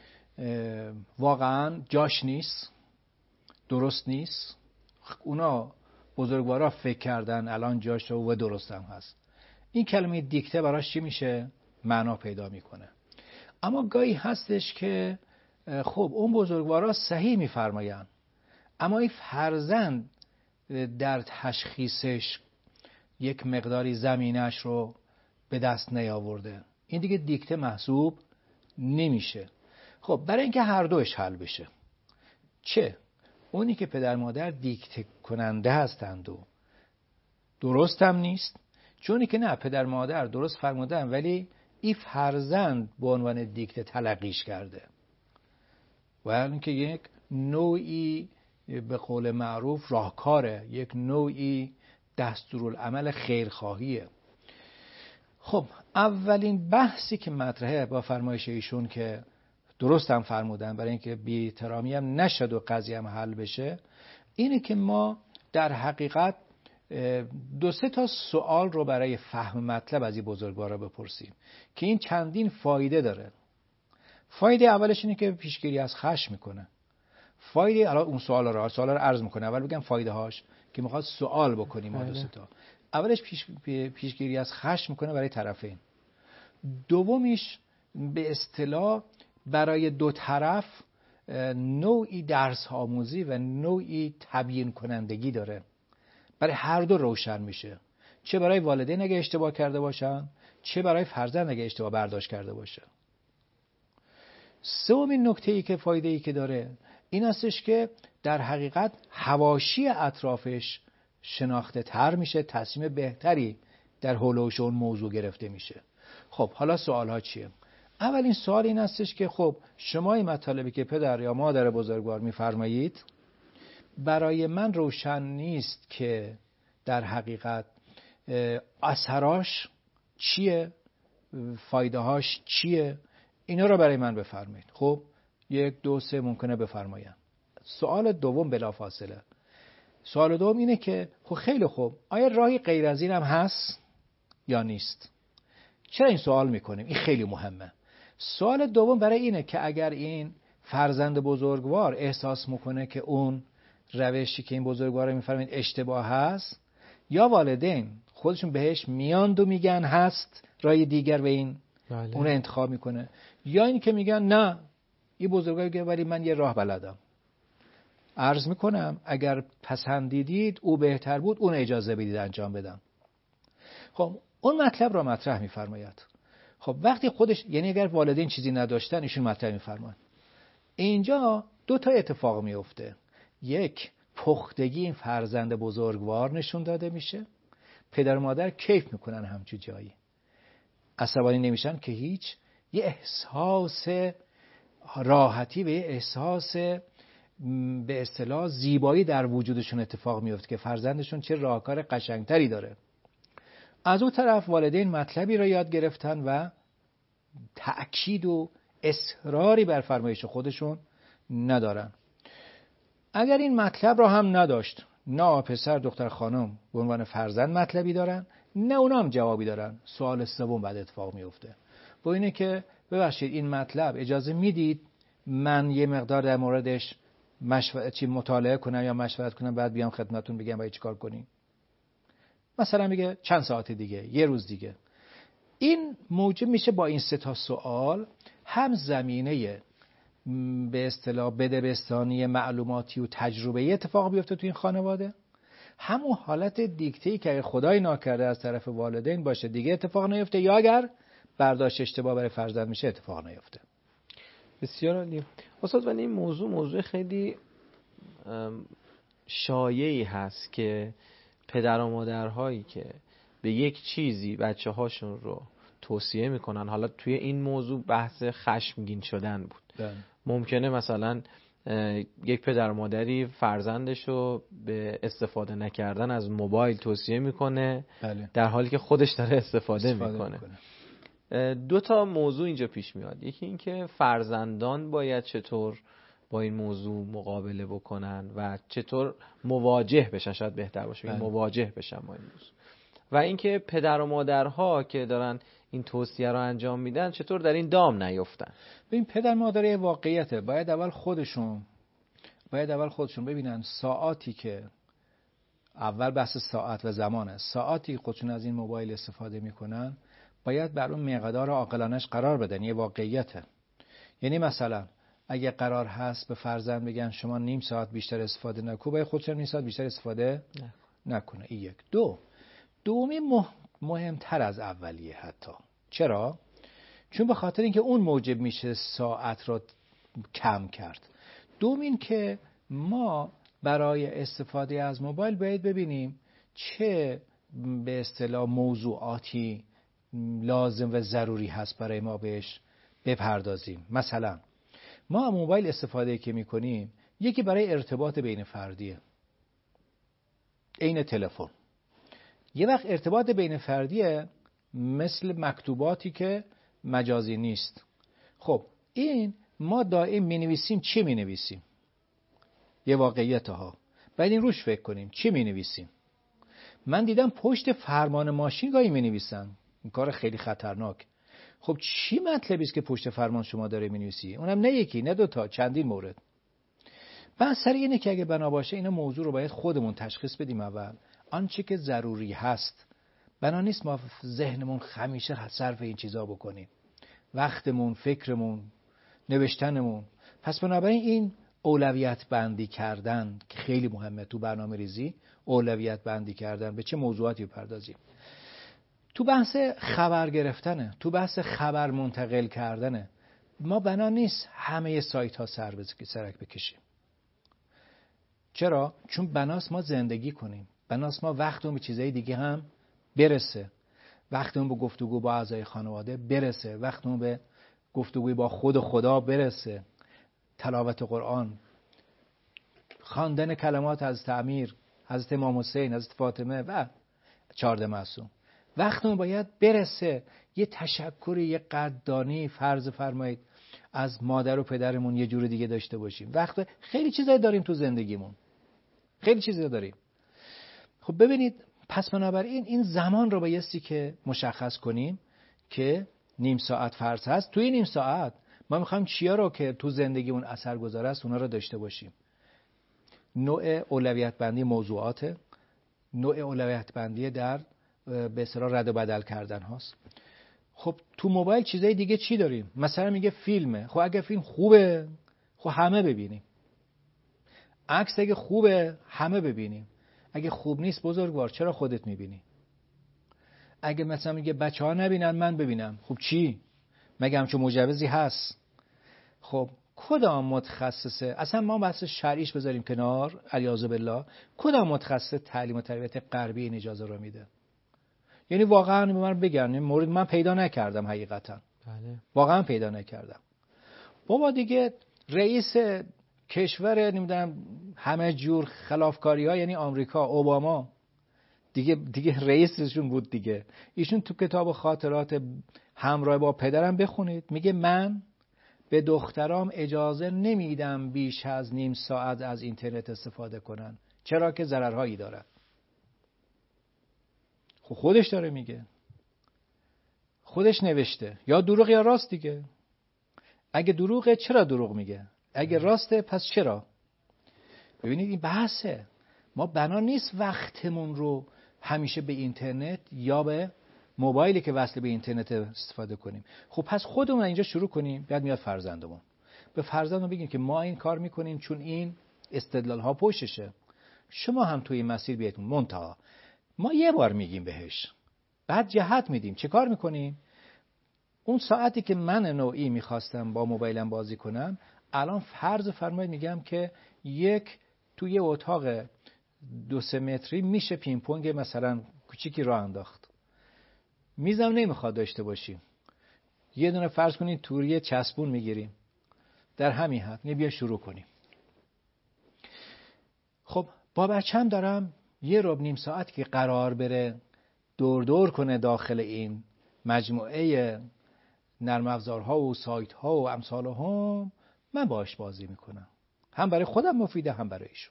واقعا جاش نیست، درست نیست، اونا بزرگوارا فکر کردن الان جاش رو و درست هم هست، این کلمه دیکته براش چی میشه؟ معنا پیدا میکنه. اما گاهی هستش که خب اون بزرگوارا صحیح میفرماین اما این فرزند در تشخیصش یک مقداری زمینش رو به دست نیاورده، این دیگه دیکته محسوب نمیشه. خب برای اینکه هر دوش حل بشه، چه اونی که پدر مادر دیکته کننده هستند و درست هم نیست، چونی که نه پدر مادر درست فرمودن ولی این فرزند به عنوان دیکته تلقیش کرده و اینکه یک نوعی به قول معروف راهکاره، یک نوعی دستورالعمل خیرخواهیه. خب اولین بحثی که مطرحه با فرمایش ایشون که درست هم فرمودن برای اینکه بی‌احترامی هم نشد و قضیه هم حل بشه، اینه که ما در حقیقت دو سه تا سوال رو برای فهم مطلب از این بزرگوارا بپرسیم که این چندین فایده داره. فایده اولش اینه که پیشگیری از خشم میکنه. فایده الان اون سوالا رو سوالا رو عرض میکنه، اول بگم فایده هاش که میخواد سوال بکنیم ما دو سه تا. اولش پیش پیشگیری از خشم میکنه برای طرفین. دومیش به اصطلاح برای دو طرف نوعی درس آموزی و نوعی تبیین کنندگی داره، برای هر دو روشن میشه، چه برای والدین اگه اشتباه کرده باشن، چه برای فرزند اگه اشتباه برداشت کرده باشه. سومین نکته ای که فایده ای که داره این هستش که در حقیقت حواشی اطرافش شناخته تر میشه، تصمیم بهتری در حولوش اون موضوع گرفته میشه. خب حالا سوال ها چیه؟ اولین سوال این هستش که خب شما این مطالبی که پدر یا مادر بزرگوار میفرمایید برای من روشن نیست که در حقیقت اثراش چیه، فایده هاش چیه، اینا رو برای من بفرمایید. خب یک دو سه ممکنه بفرمایم. سوال دوم بلافاصله، سوال دوم اینه که خب خیلی خوب، آیا راهی غیر از این هم هست یا نیست؟ چرا این سوال میکنیم؟ این خیلی مهمه. سوال دوم برای اینه که اگر این فرزند بزرگوار احساس میکنه که اون روشی که این بزرگوار میفرمایید اشتباه هست، یا والدین خودشون بهش میاند و میگن هست راه دیگر و این بله. اون رو انتخاب میکنه، یا این که میگن نه این بزرگوار میگه ولی من یه راه بلدم، عرض میکنم اگر پسندیدید او بهتر بود اون اجازه بدید انجام بدم. خب اون مطلب رو مطرح میفرماید. خب وقتی خودش یعنی اگر والدین چیزی نداشتن ایشون مطرح میفرماید، اینجا دو تا اتفاق میفته. یک، پختگی این فرزند بزرگوار نشون داده میشه، پدر و مادر کیف میکنن همچون جایی، عصبانی نمیشن که هیچ، یه احساس راحتی و یه احساس به اصطلاح زیبایی در وجودشون اتفاق میفته که فرزندشون چه راهکار قشنگتری داره. از اون طرف والدین مطلبی را یاد گرفتن و تأکید و اصراری بر فرمایش خودشون ندارن. اگر این مطلب را هم نداشت، نه پسر دختر خانم به عنوان فرزند مطلبی دارن، نه اونا هم جوابی دارن، سوال سوم بعد اتفاق میفته. با اینه که ببخشید این مطلب اجازه میدید من یه مقدار در موردش مشورت چی مطالعه کنم یا مشورت کنم بعد بیام خدمتتون بگم باید چیکار کنیم. مثلا میگه چند ساعت دیگه، یه روز دیگه. این موجب میشه با این سه تا سوال هم زمینه به اصطلاح بدبستانی معلوماتی و تجربه اتفاق بیفته تو این خانواده، همون حالت دیکته‌ای که خدای ناکرده از طرف والدین باشه دیگه اتفاق نیفته، یا اگر برداشت اشتباه برای فرزند میشه اتفاق نیفته. بسیار عالی استاد. ولی این موضوع موضوع خیلی شایعی هست که پدر و مادرهایی که به یک چیزی بچه هاشون رو توصیه میکنن، حالا توی این موضوع بحث خشمگین شدن بود ده. ممکنه مثلا یک پدر و مادری فرزندش رو به استفاده نکردن از موبایل توصیه میکنه بله. در حالی که خودش داره استفاده, استفاده میکنه, میکنه. دو تا موضوع اینجا پیش میاد. یکی این که فرزندان باید چطور با این موضوع مقابله بکنن و چطور مواجه بشن، شاید بهتر باشه بله. مواجه بشن با این موضوع، و اینکه پدر و مادرها که دارن این توصیه رو انجام میدن چطور در این دام نیفتن. ببین پدر مادر واقعیته، باید اول خودشون باید اول خودشون ببینن ساعاتی که اول بحث ساعت و زمانه، ساعاتی خودشون از این موبایل استفاده میکنن باید بر اون مقدار عاقلانش قرار بدن. یه واقعیته. یعنی مثلا اگه قرار هست به فرزند بگن شما نیم ساعت بیشتر استفاده نکن، باید خودشون نیم ساعت بیشتر استفاده نه. نکنه. این یک. دو دومی مح... مهمتر از اولیه حتی. چرا؟ چون به خاطر اینکه اون موجب میشه ساعت رو کم کرد. دوم این که ما برای استفاده از موبایل باید ببینیم چه به اصطلاح موضوعاتی لازم و ضروری هست برای ما بهش بپردازیم. مثلا ما موبایل استفاده که میکنیم یکی برای ارتباط بین فردیه، عین تلفن. یه وقت ارتباط بین فردیه مثل مکتوباتی که مجازی نیست. خب این ما دائم می نویسیم. چی می نویسیم؟ یه واقعیت ها. باید این روش فکر کنیم. چی می نویسیم؟ من دیدم پشت فرمان ماشین گاهی می نویسن. این کار خیلی خطرناک. خب چی مطلبی است که پشت فرمان شما داره می نویسی؟ اونم نه یکی نه دوتا، چندین مورد. بحث سر اینه که اگه بنا باشه اینا موضوع رو باید خودمون تشخیص بدیم. اول آنچه که ضروری هست، بنا نیست ما ذهنمون همیشه صرف این چیزا بکنیم، وقتمون، فکرمون، نوشتنمون. پس بنابراین این اولویت بندی کردن که خیلی مهمه تو برنامه ریزی، اولویت بندی کردن به چه موضوعاتی بپردازیم. تو بحث خبر گرفتنه، تو بحث خبر منتقل کردنه، ما بنا نیست همه سایت ها سر سرک بکشیم. چرا؟ چون بناست ما زندگی کنیم، بناست ما وقتمون به چیزای دیگه هم برسه، وقتمون به گفتگو با اعضای خانواده برسه، وقتمون به گفتگوی با خود خدا برسه، تلاوت قرآن، خواندن کلمات حضرت امیر، حضرت امام حسین، حضرت فاطمه و چهارده معصوم. وقتمون باید برسه یه تشکری، یه قدردانی فرض فرمایید از مادر و پدرمون یه جور دیگه داشته باشیم. وقت خیلی چیزایی داریم تو زندگیمون، خیلی چیزایی داریم. خب ببینید، پس بنابراین این زمان رو بایستی که مشخص کنیم که نیم ساعت فرض هست. توی نیم ساعت ما میخوایم چیا رو که تو زندگیمون اثرگذار است اونا رو داشته باشیم. نوع اولویت بندی موضوعات، نوع اولویت بندی در به اصطلاح رد و بدل کردن هاست. خب تو موبایل چیزای دیگه چی داریم؟ مثلا میگه فیلمه. خب اگه فیلم خوبه خب همه ببینیم. عکس اگه خوبه همه ببینیم. اگه خوب نیست بزرگوار چرا خودت میبینی؟ اگه مثلا میگه بچه ها نبینن من ببینم، خب چی؟ مگه همچون مجوزی هست؟ خب کدام متخصصه؟ اصلا ما بحث شرعیش بذاریم کنار، علیاذ بالله، کدام متخصص تعلیم و تربیت غربی این اجازه رو میده؟ یعنی واقعا به من بگن این مورد من پیدا نکردم، حقیقتا بله. واقعا پیدا نکردم. بابا دیگه رئیس کشور نمیدونم همه جور خلافکاری ها، یعنی آمریکا، اوباما دیگه دیگه رئیسشون بود دیگه. ایشون تو کتاب خاطرات همراه با پدرم بخونید، میگه من به دخترام اجازه نمیدم بیش از نیم ساعت از اینترنت استفاده کنن، چرا که ضررهایی داره. خب خودش داره میگه، خودش نوشته، یا دروغ یا راست دیگه. اگه دروغه چرا دروغ میگه؟ اگه راسته پس چرا؟ ببینید این بحثه. ما بنا نیست وقتمون رو همیشه به اینترنت یا به موبایلی که وصل به اینترنت استفاده کنیم. خب پس خودمون اینجا شروع کنیم. بعد میاد فرزندمون، به فرزندمون بگیم که ما این کار میکنیم چون این استدلال ها پشتشه، شما هم توی این مسیر بیاید. منتها ما یه بار میگیم بهش، بعد جهت میدیم. چه کار میکنیم؟ اون ساعتی که من نوعی میخواستم با موبایلم بازی کنم، الان فرض فرمایید میگم که یک توی اتاق دو سه متری میشه پینگ پونگ مثلا کوچیکی راه انداخت. میزم نمیخواد داشته باشیم، یه دونه فرض کنید توری چسبون میگیریم، در همین حد بیا شروع کنیم. خب با بچه‌م دارم یه ربع نیم ساعت که قرار بره دور دور کنه داخل این مجموعه نرم افزارها و سایت ها و امثال هم، من باش بازی میکنم. هم برای خودم مفیده، هم برای ایشون.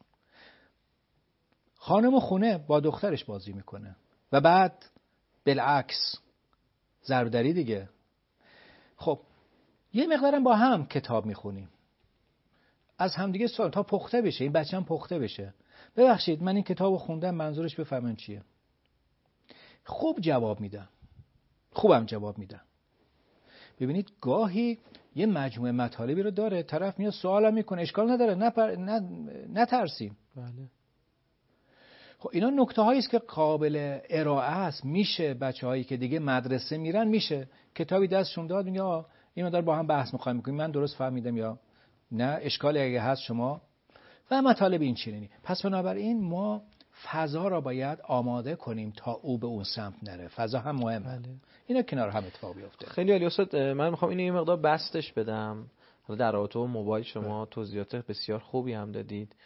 خانم خونه با دخترش بازی میکنه و بعد بالعکس ضربدری دیگه. خب یه مقدارم با هم کتاب میخونیم، از همدیگه سوال تا پخته بشه، این بچه‌م پخته بشه. ببخشید من این کتابو خوندم، منظورش بفهمن چیه. خوب جواب میدم، خوبم جواب میدم. ببینید گاهی یه مجموعه مطالبی رو داره، طرف میاد سوالم میکنه، اشکال نداره، نپر... نه نترسیم. بله. خب اینا نکته هایی است که قابل ارائه است. میشه بچه‌هایی که دیگه مدرسه میرن، میشه کتابی دستشون داد، میگه آ این مدار با هم بحث می‌خوایم می‌کنیم، من درست فهمیدم یا نه، اشکالی اگه هست شما و مطالب این چنینی. پس بنابراین ما فضا را باید آماده کنیم تا او به اون سمت نره. فضا هم مهمه. بله. اینا کنار هم اتفاق بیفته. خیلی عالی استاد. من میخوام اینو یه مقدار بستش بدم. حالا در رابطه با موبایل شما توضیحات بسیار خوبی هم دادید.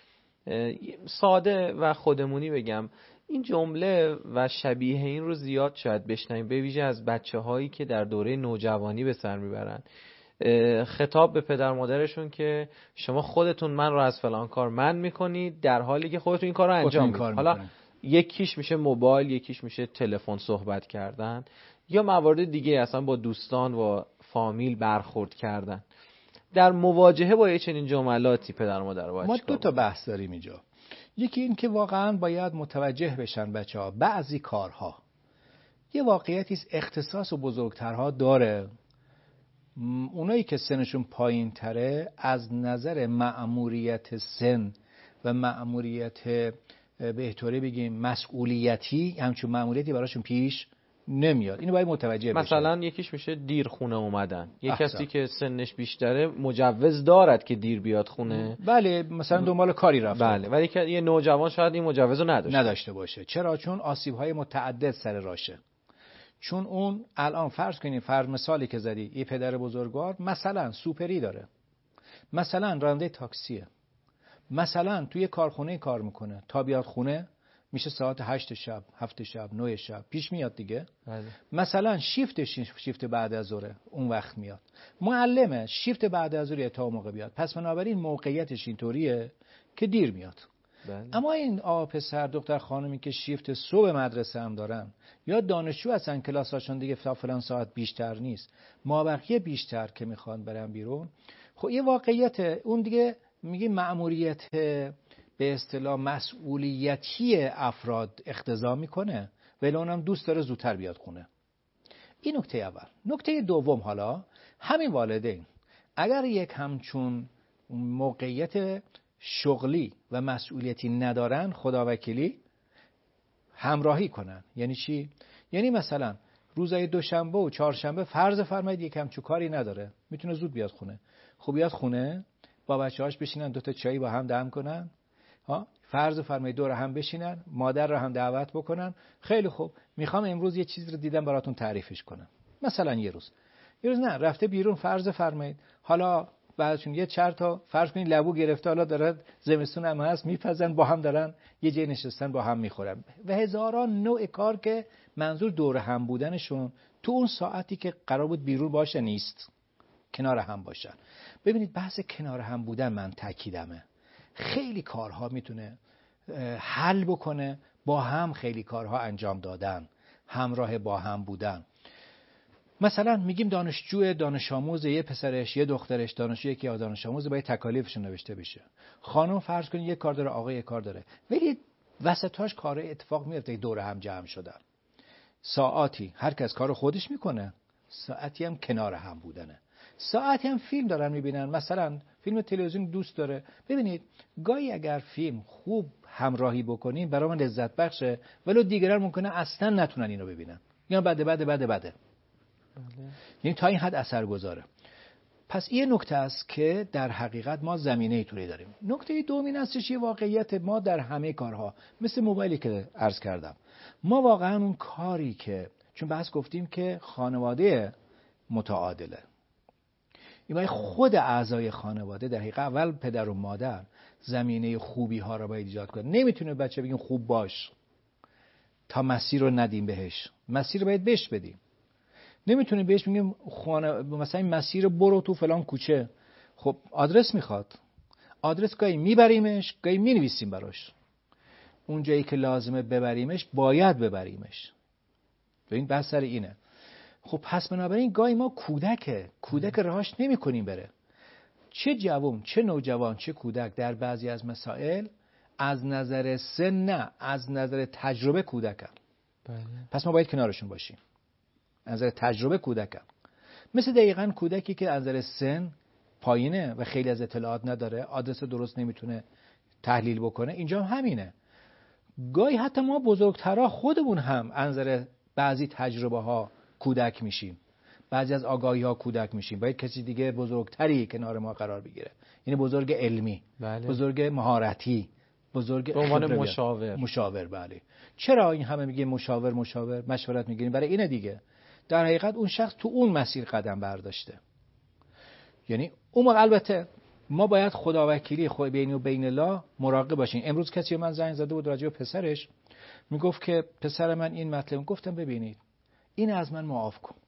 ساده و خودمونی بگم، این جمله و شبیه این رو زیاد شاید بشنویم، به ویژه از بچه‌هایی که در دوره نوجوانی به سر میبرن. خطاب به پدر مادرشون که شما خودتون من رو از فلان کار من میکنید، در حالی که خودتون این کار رو انجام میدید. حالا میکنه. یکیش میشه موبایل، یکیش میشه تلفن صحبت کردن، یا موارد دیگه اصلا با دوستان و فامیل برخورد کردن. در مواجهه با یه چنین جملاتی پدر مادر باید ما چیکار دو تا بحث داریم اینجا. یکی این که واقعا باید متوجه بشن بچه‌ها بعضی کارها یه واقعیتی است، اختصاص و بزرگترها داره. اونایی که سنشون پایین تره از نظر مأموریت سن و مأموریت به احتواری بگیم مسئولیتی، همچون مأموریتی براشون پیش نمیاد. اینو باید متوجه بشن. مثلا یکیش میشه دیر خونه اومدن. یک کسی که سنش بیشتره مجوز دارد که دیر بیاد خونه. بله، مثلا دنبال کاری رفته. بله، ولی که یه نوجوان شاید این مجوز رو نداشته. نداشته باشه. چرا؟ چون آسیب‌های متعدد سر راشه. چون اون الان فرض کنید، فرض مثالی که زدی، یه پدر بزرگوار مثلا سوپری داره، مثلا راننده تاکسیه، مثلا توی کارخونه کار میکنه، تا بیاد خونه میشه ساعت هشت شب، هفت شب، نه شب، پیش میاد دیگه. بله. مثلا شیفتش شیفت بعد از ظهر، اون وقت میاد. معلمه شیفت بعد از ظهر تا موقع بیاد، پس بنابراین موقعیتش اینطوریه که دیر میاد. بله. اما این آ پسر دختر خانمی که شیفت صبح مدرسه هم دارن، یا دانشجو هستن کلاساشون دیگه تا فلان ساعت بیشتر نیست، مابقی بیشتر که میخوان برن بیرون، خب یه واقعیت اون دیگه میگه مأموریت به اصطلاح مسئولیتی افراد اقتضا میکنه، ولی اونم دوست داره زودتر بیاد خونه. این نکته اول. نکته دوم، حالا همین والدین اگر یک همچون موقعیت شغلی و مسئولیتی ندارن، خداوکیلی همراهی کنن. یعنی چی؟ یعنی مثلا روزای دوشنبه و چهارشنبه فرض فرمایید یک همچون کاری نداره، میتونه زود بیاد خونه. خب بیاد خونه با بچه‌هاش بشینن، دو تا چایی با هم دم کنن، ها فرض فرمایید دور هم بشینن، مادر رو هم دعوت بکنن. خیلی خوب، میخوام امروز یه چیز رو دیدم براتون تعریفش کنم. مثلا یه روز یه روز نه رفته بیرون، فرض فرمایید حالا بعدشون یه چهار تا فرض کنید لبو گرفته، حالا دارن زمستون هم هست میپزن، با هم دارن یه جای نشستن با هم میخورن و هزاران نوع کار که منظور دور هم بودنشون تو اون ساعتی که قرار بود بیرون باشه نیست، کنار هم باشن. ببینید بحث کنار هم بودن من تاکیدمه، خیلی کارها میتونه حل بکنه، با هم خیلی کارها انجام دادن، همراه با هم بودن. مثلا میگیم دانشجو دانش آموز، یه پسرش یه دخترش دانشجو یکی دانش آموز، باید تکالیفشون نوشته بشه. خانم فرض کنید یه کار داره، آقا یه کار داره، ولی وسطاش کار اتفاق میفته، دور هم جمع شدن. ساعاتی هر کس کار خودش میکنه، ساعتی هم کنار هم بودنه. ساعتی هم فیلم دارن میبینن، مثلا فیلم تلویزیون دوست داره. ببینید گاهی اگر فیلم خوب همراهی بکنین برای من لذت بخشه، ولی دیگران ممکنه اصلا نتونن اینو ببینن، یا بده بده بده بده یعنی تا این حد اثر گذاره. پس این نکته است که در حقیقت ما زمینه طوری داریم. نکته دوم این هستش، یه واقعیت ما در همه کارها مثل موبایلی که عرض کردم، ما واقعا اون کاری که چون بحث گفتیم که خانواده متعادله، این خود اعضای خانواده در حقیقت اول پدر و مادر زمینه خوبی ها را باید ایجاد کنه. نمیتونه بچه بگیم خوب باش تا مسیر رو ندیم بهش، مسیر رو باید بهش بدیم. نمیتونیم بهش بگیم خانه مثلا این مسیر برو تو فلان کوچه، خب آدرس میخواد، آدرس گاهی میبریمش گاهی مینویسیم براش، اون جایی که لازمه ببریمش باید ببریمش. ببین بحث سر اینه. خب پس بنابراین گاهی ما کودکه کودک رهاش نمیکنیم بره. چه جوان چه نوجوان چه کودک در بعضی از مسائل از نظر سن نه، از نظر تجربه کودکن. بله. پس ما باید کنارشون باشیم. از نظر تجربه کودکن، مثل دقیقاً کودکی که از نظر سن پایینه و خیلی از اطلاعات نداره، آدرس درست نمیتونه تحلیل بکنه، اینجا هم همینه. گاهی حتی ما بزرگترها خودمون هم از نظر بعضی تجربه ها کودک میشیم، بعضی از آگاهی ها کودک میشیم. باید کسی دیگه بزرگتری کنار ما قرار بگیره، یعنی بزرگ علمی، بله. بزرگ مهارتی، بزرگ به عنوان مشاور. مشاور بله. چرا این همه میگه مشاور مشاور مشورت میگیریم؟ برای اینه دیگه. در حقیقت اون شخص تو اون مسیر قدم برداشته. یعنی اون البته ما باید خداوکیلی خود بین و بین الله مراقب باشیم. امروز کسی من زنگ زده بود راجع به پسرش، میگفت که پسر من این مطلب، گفتم ببینید این از من معاف کن،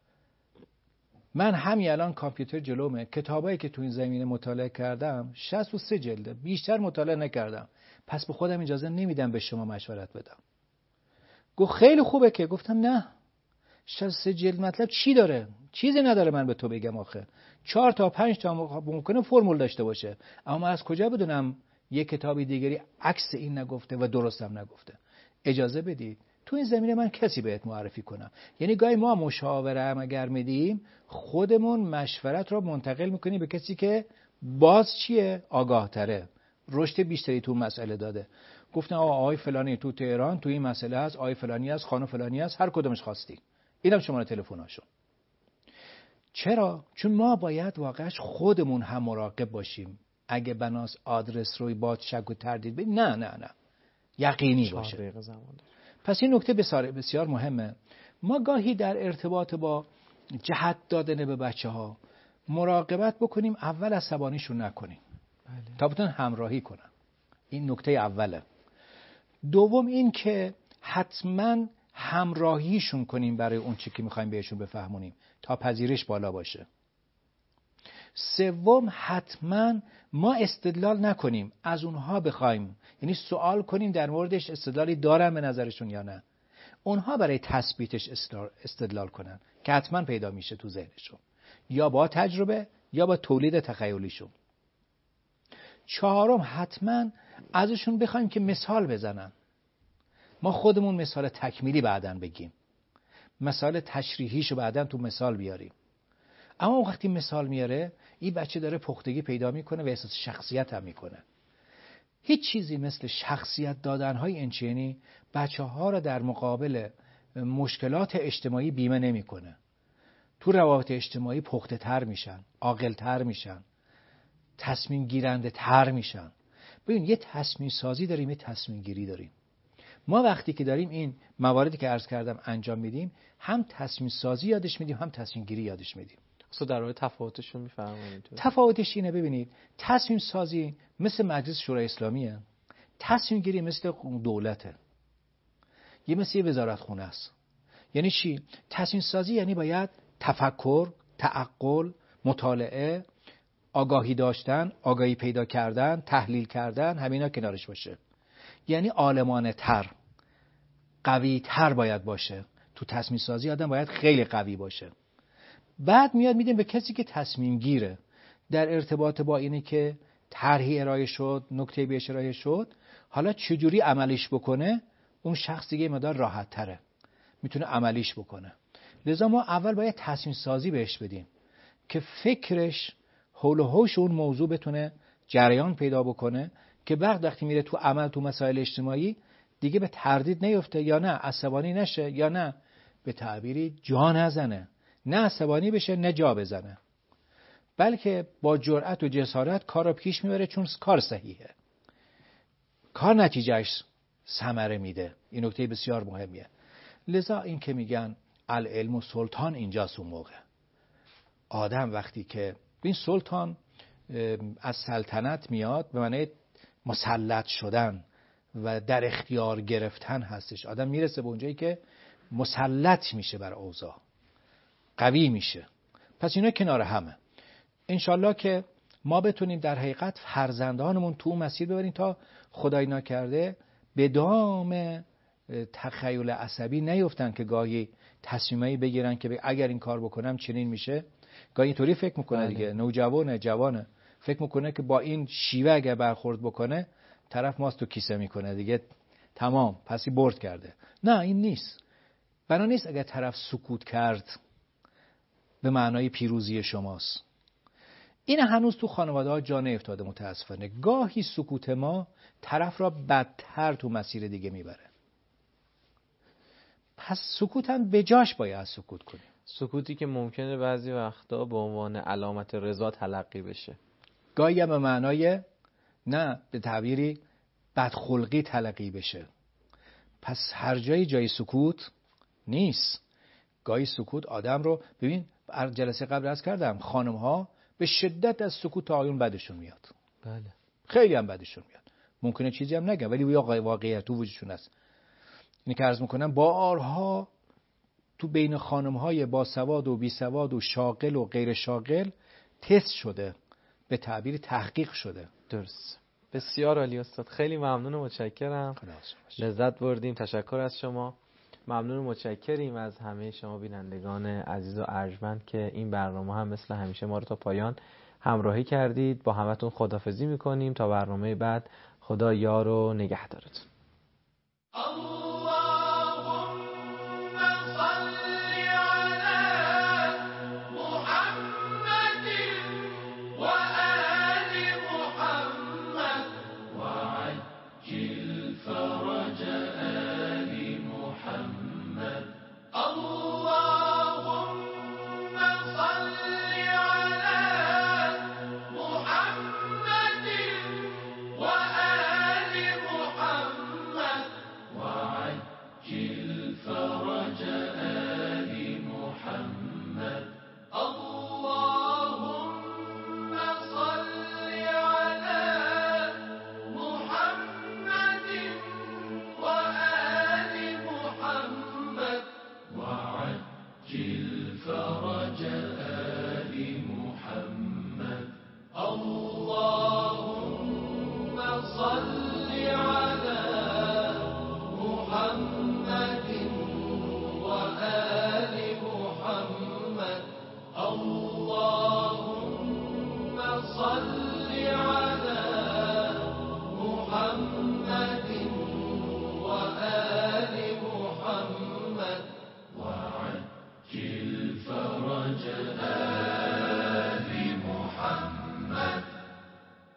من همین الان کامپیوتر جلومه، کتابایی که تو این زمینه مطالعه کردم شصت و سه جلده، بیشتر مطالعه نکردم، پس به خودم اجازه نمیدم به شما مشورت بدم. گفت خیلی خوبه که. گفتم نه، شصت و سه جلد مطلب چی داره؟ چیزی نداره من به تو بگم. آخه چهار تا پنج تا ممکنه فرمول داشته باشه، اما من از کجا بدونم یک کتابی دیگری عکس این نگفته و درستم نگفته؟ اجازه بدید تو این زمینه من کسی بهت معرفی کنم. یعنی گاهی ما مشاوره هم اگر میدیم خودمون مشورت رو منتقل میکنیم به کسی که باز چیه؟ آگاه تره، رشد بیشتری تو مسئله داده. گفتن آقا آقای فلانی تو تهران تو این مسئله هست، آقای فلانی هست، خانم فلانی هست، هر کدومش خواستی. اینم شماره تلفناشون. چرا؟ چون ما باید واقعاش خودمون هم مراقب باشیم. اگه بناس آدرس روی باد شک و تردید بید، نه نه نه یقینی باشه. پس این نکته بسیار بسیار مهمه. ما گاهی در ارتباط با جهت دادن به بچه ها مراقبت بکنیم، اول عصبانیشون نکنیم، بله. تا بتونن همراهی کنن. این نکته اوله. دوم این که حتما همراهیشون کنیم برای اون چی که میخوایم بهشون بفهمونیم تا پذیرش بالا باشه. سوم حتما ما استدلال نکنیم، از اونها بخوایم، یعنی سوال کنیم در موردش استدلالی دارن به نظرشون یا نه، اونها برای تثبیتش استدلال کنن که حتما پیدا میشه تو ذهنشون، یا با تجربه یا با تولید تخیلیشون. چهارم حتما ازشون بخوایم که مثال بزنن، ما خودمون مثال تکمیلی بعدن بگیم، مثال تشریحیشو بعدن تو مثال بیاریم. اما وقتی مثال میاره این بچه داره پختگی پیدا میکنه و احساس شخصیت هم میکنه. هیچ چیزی مثل شخصیت دادنهای انچینی بچه ها را در مقابل مشکلات اجتماعی بیمه نمیکنه. تو روابط اجتماعی پخته تر میشن، عاقل تر میشن، تصمیم گیرنده تر میشن. ببین یه تصمیم سازی داریم، یه تصمیم گیری داریم. ما وقتی که داریم این مواردی که عرض کردم انجام میدیم، هم تصمیم سازی یادش میدیم هم تصمیم گیری یادش میدیم. اصلا در واقع تفاوتشون میفرمایید؟ تفاوتش اینه، ببینید تصمیم سازی مثل مجلس شورای اسلامیه، تصمیم گیری مثل دولته، یه مثل یه وزارت خونه است. یعنی چی؟ تصمیم سازی یعنی باید تفکر، تعقل، مطالعه، آگاهی داشتن، آگاهی پیدا کردن، تحلیل کردن، همینا کنارش باشه. یعنی عالمانه تر، قوی تر باید باشه. تو تصمیم سازی آدم باید خیلی قوی باشه. بعد میاد میدیم به کسی که تصمیم گیره در ارتباط با اینه که طرحی ارائه شد، نکته بهش ارائه شد، حالا چجوری عملیش بکنه، اون شخص دیگه مقدار راحت تره، میتونه عملیش بکنه. لذا ما اول باید تصمیم سازی بهش بدیم که فکرش حول و حوش اون موضوع بتونه جریان پیدا بکنه که بعد وقتی میره تو عمل، تو مسائل اجتماعی دیگه به تردید نیفته، یا نه عصبانی نشه، یا نه به تعبیری جا نزنه، نه عصبانی بشه نه جا بزنه، بلکه با جرأت و جسارت کار رو پیش میبره، چون کار صحیحه، کار نتیجهش ثمره میده. این نکته بسیار مهمیه. لذا این که میگن العلم و سلطان اینجاست، اون موقع آدم وقتی که این سلطان از سلطنت میاد به معنی مسلط شدن و در اختیار گرفتن هستش. آدم میرسه به اونجایی که مسلط میشه بر اوضاع، قوی میشه. پس اینا کنار همه. انشالله که ما بتونیم در حقیقت فرزندانمون تو مسیر ببریم تا خدای نکرده به دام تخیل عصبی نیفتن که گاهی تصمیمی بگیرن که اگر این کار بکنم چنین میشه. گاهی اینطوری فکر میکنه دیگه، نوجوانه، جوانه، فکر میکنه که با این شیوه اگر برخورد بکنه طرف ماست تو کیسه میکنه دیگه، تمام پسی برد کرده. نه، این نیست. بنا نیست اگر طرف سکوت کرد به معنای پیروزی شماست. این هنوز تو خانواده ها جا نیفتاده متاسفانه. گاهی سکوت ما طرف را بدتر تو مسیر دیگه میبره. پس سکوت هم به جاش باید سکوت کنیم. سکوتی که ممکنه بعضی وقتا به عنوان علامت رضا تلقی بشه، گاهی هم به معنای نه به تعبیری بدخلقی تلقی بشه. پس هر جایی جای سکوت نیست. گاهی سکوت آدم رو ببین، جلسه قبل عرض کردم خانم ها به شدت از سکوت آقایون بدشون میاد. بله. خیلی هم بدشون میاد. ممکنه چیزی هم نگن ولی واقعیت تو وجودشون هست. اینی که عرض میکنم بارها تو بین خانم های با سواد و بی سواد و شاغل و غیر شاغل تست شده، به تعبیر تحقیق شده. درست. بسیار عالی استاد، خیلی ممنون و متشکرم. لذت بردیم. تشکر از شما. ممنون و متشکریم از همه شما بینندگان عزیز و ارجمند که این برنامه هم مثل همیشه ما رو تا پایان همراهی کردید. با همتون خداحافظی میکنیم تا برنامه بعد. خدا یار و نگهدارتون. اللهم صل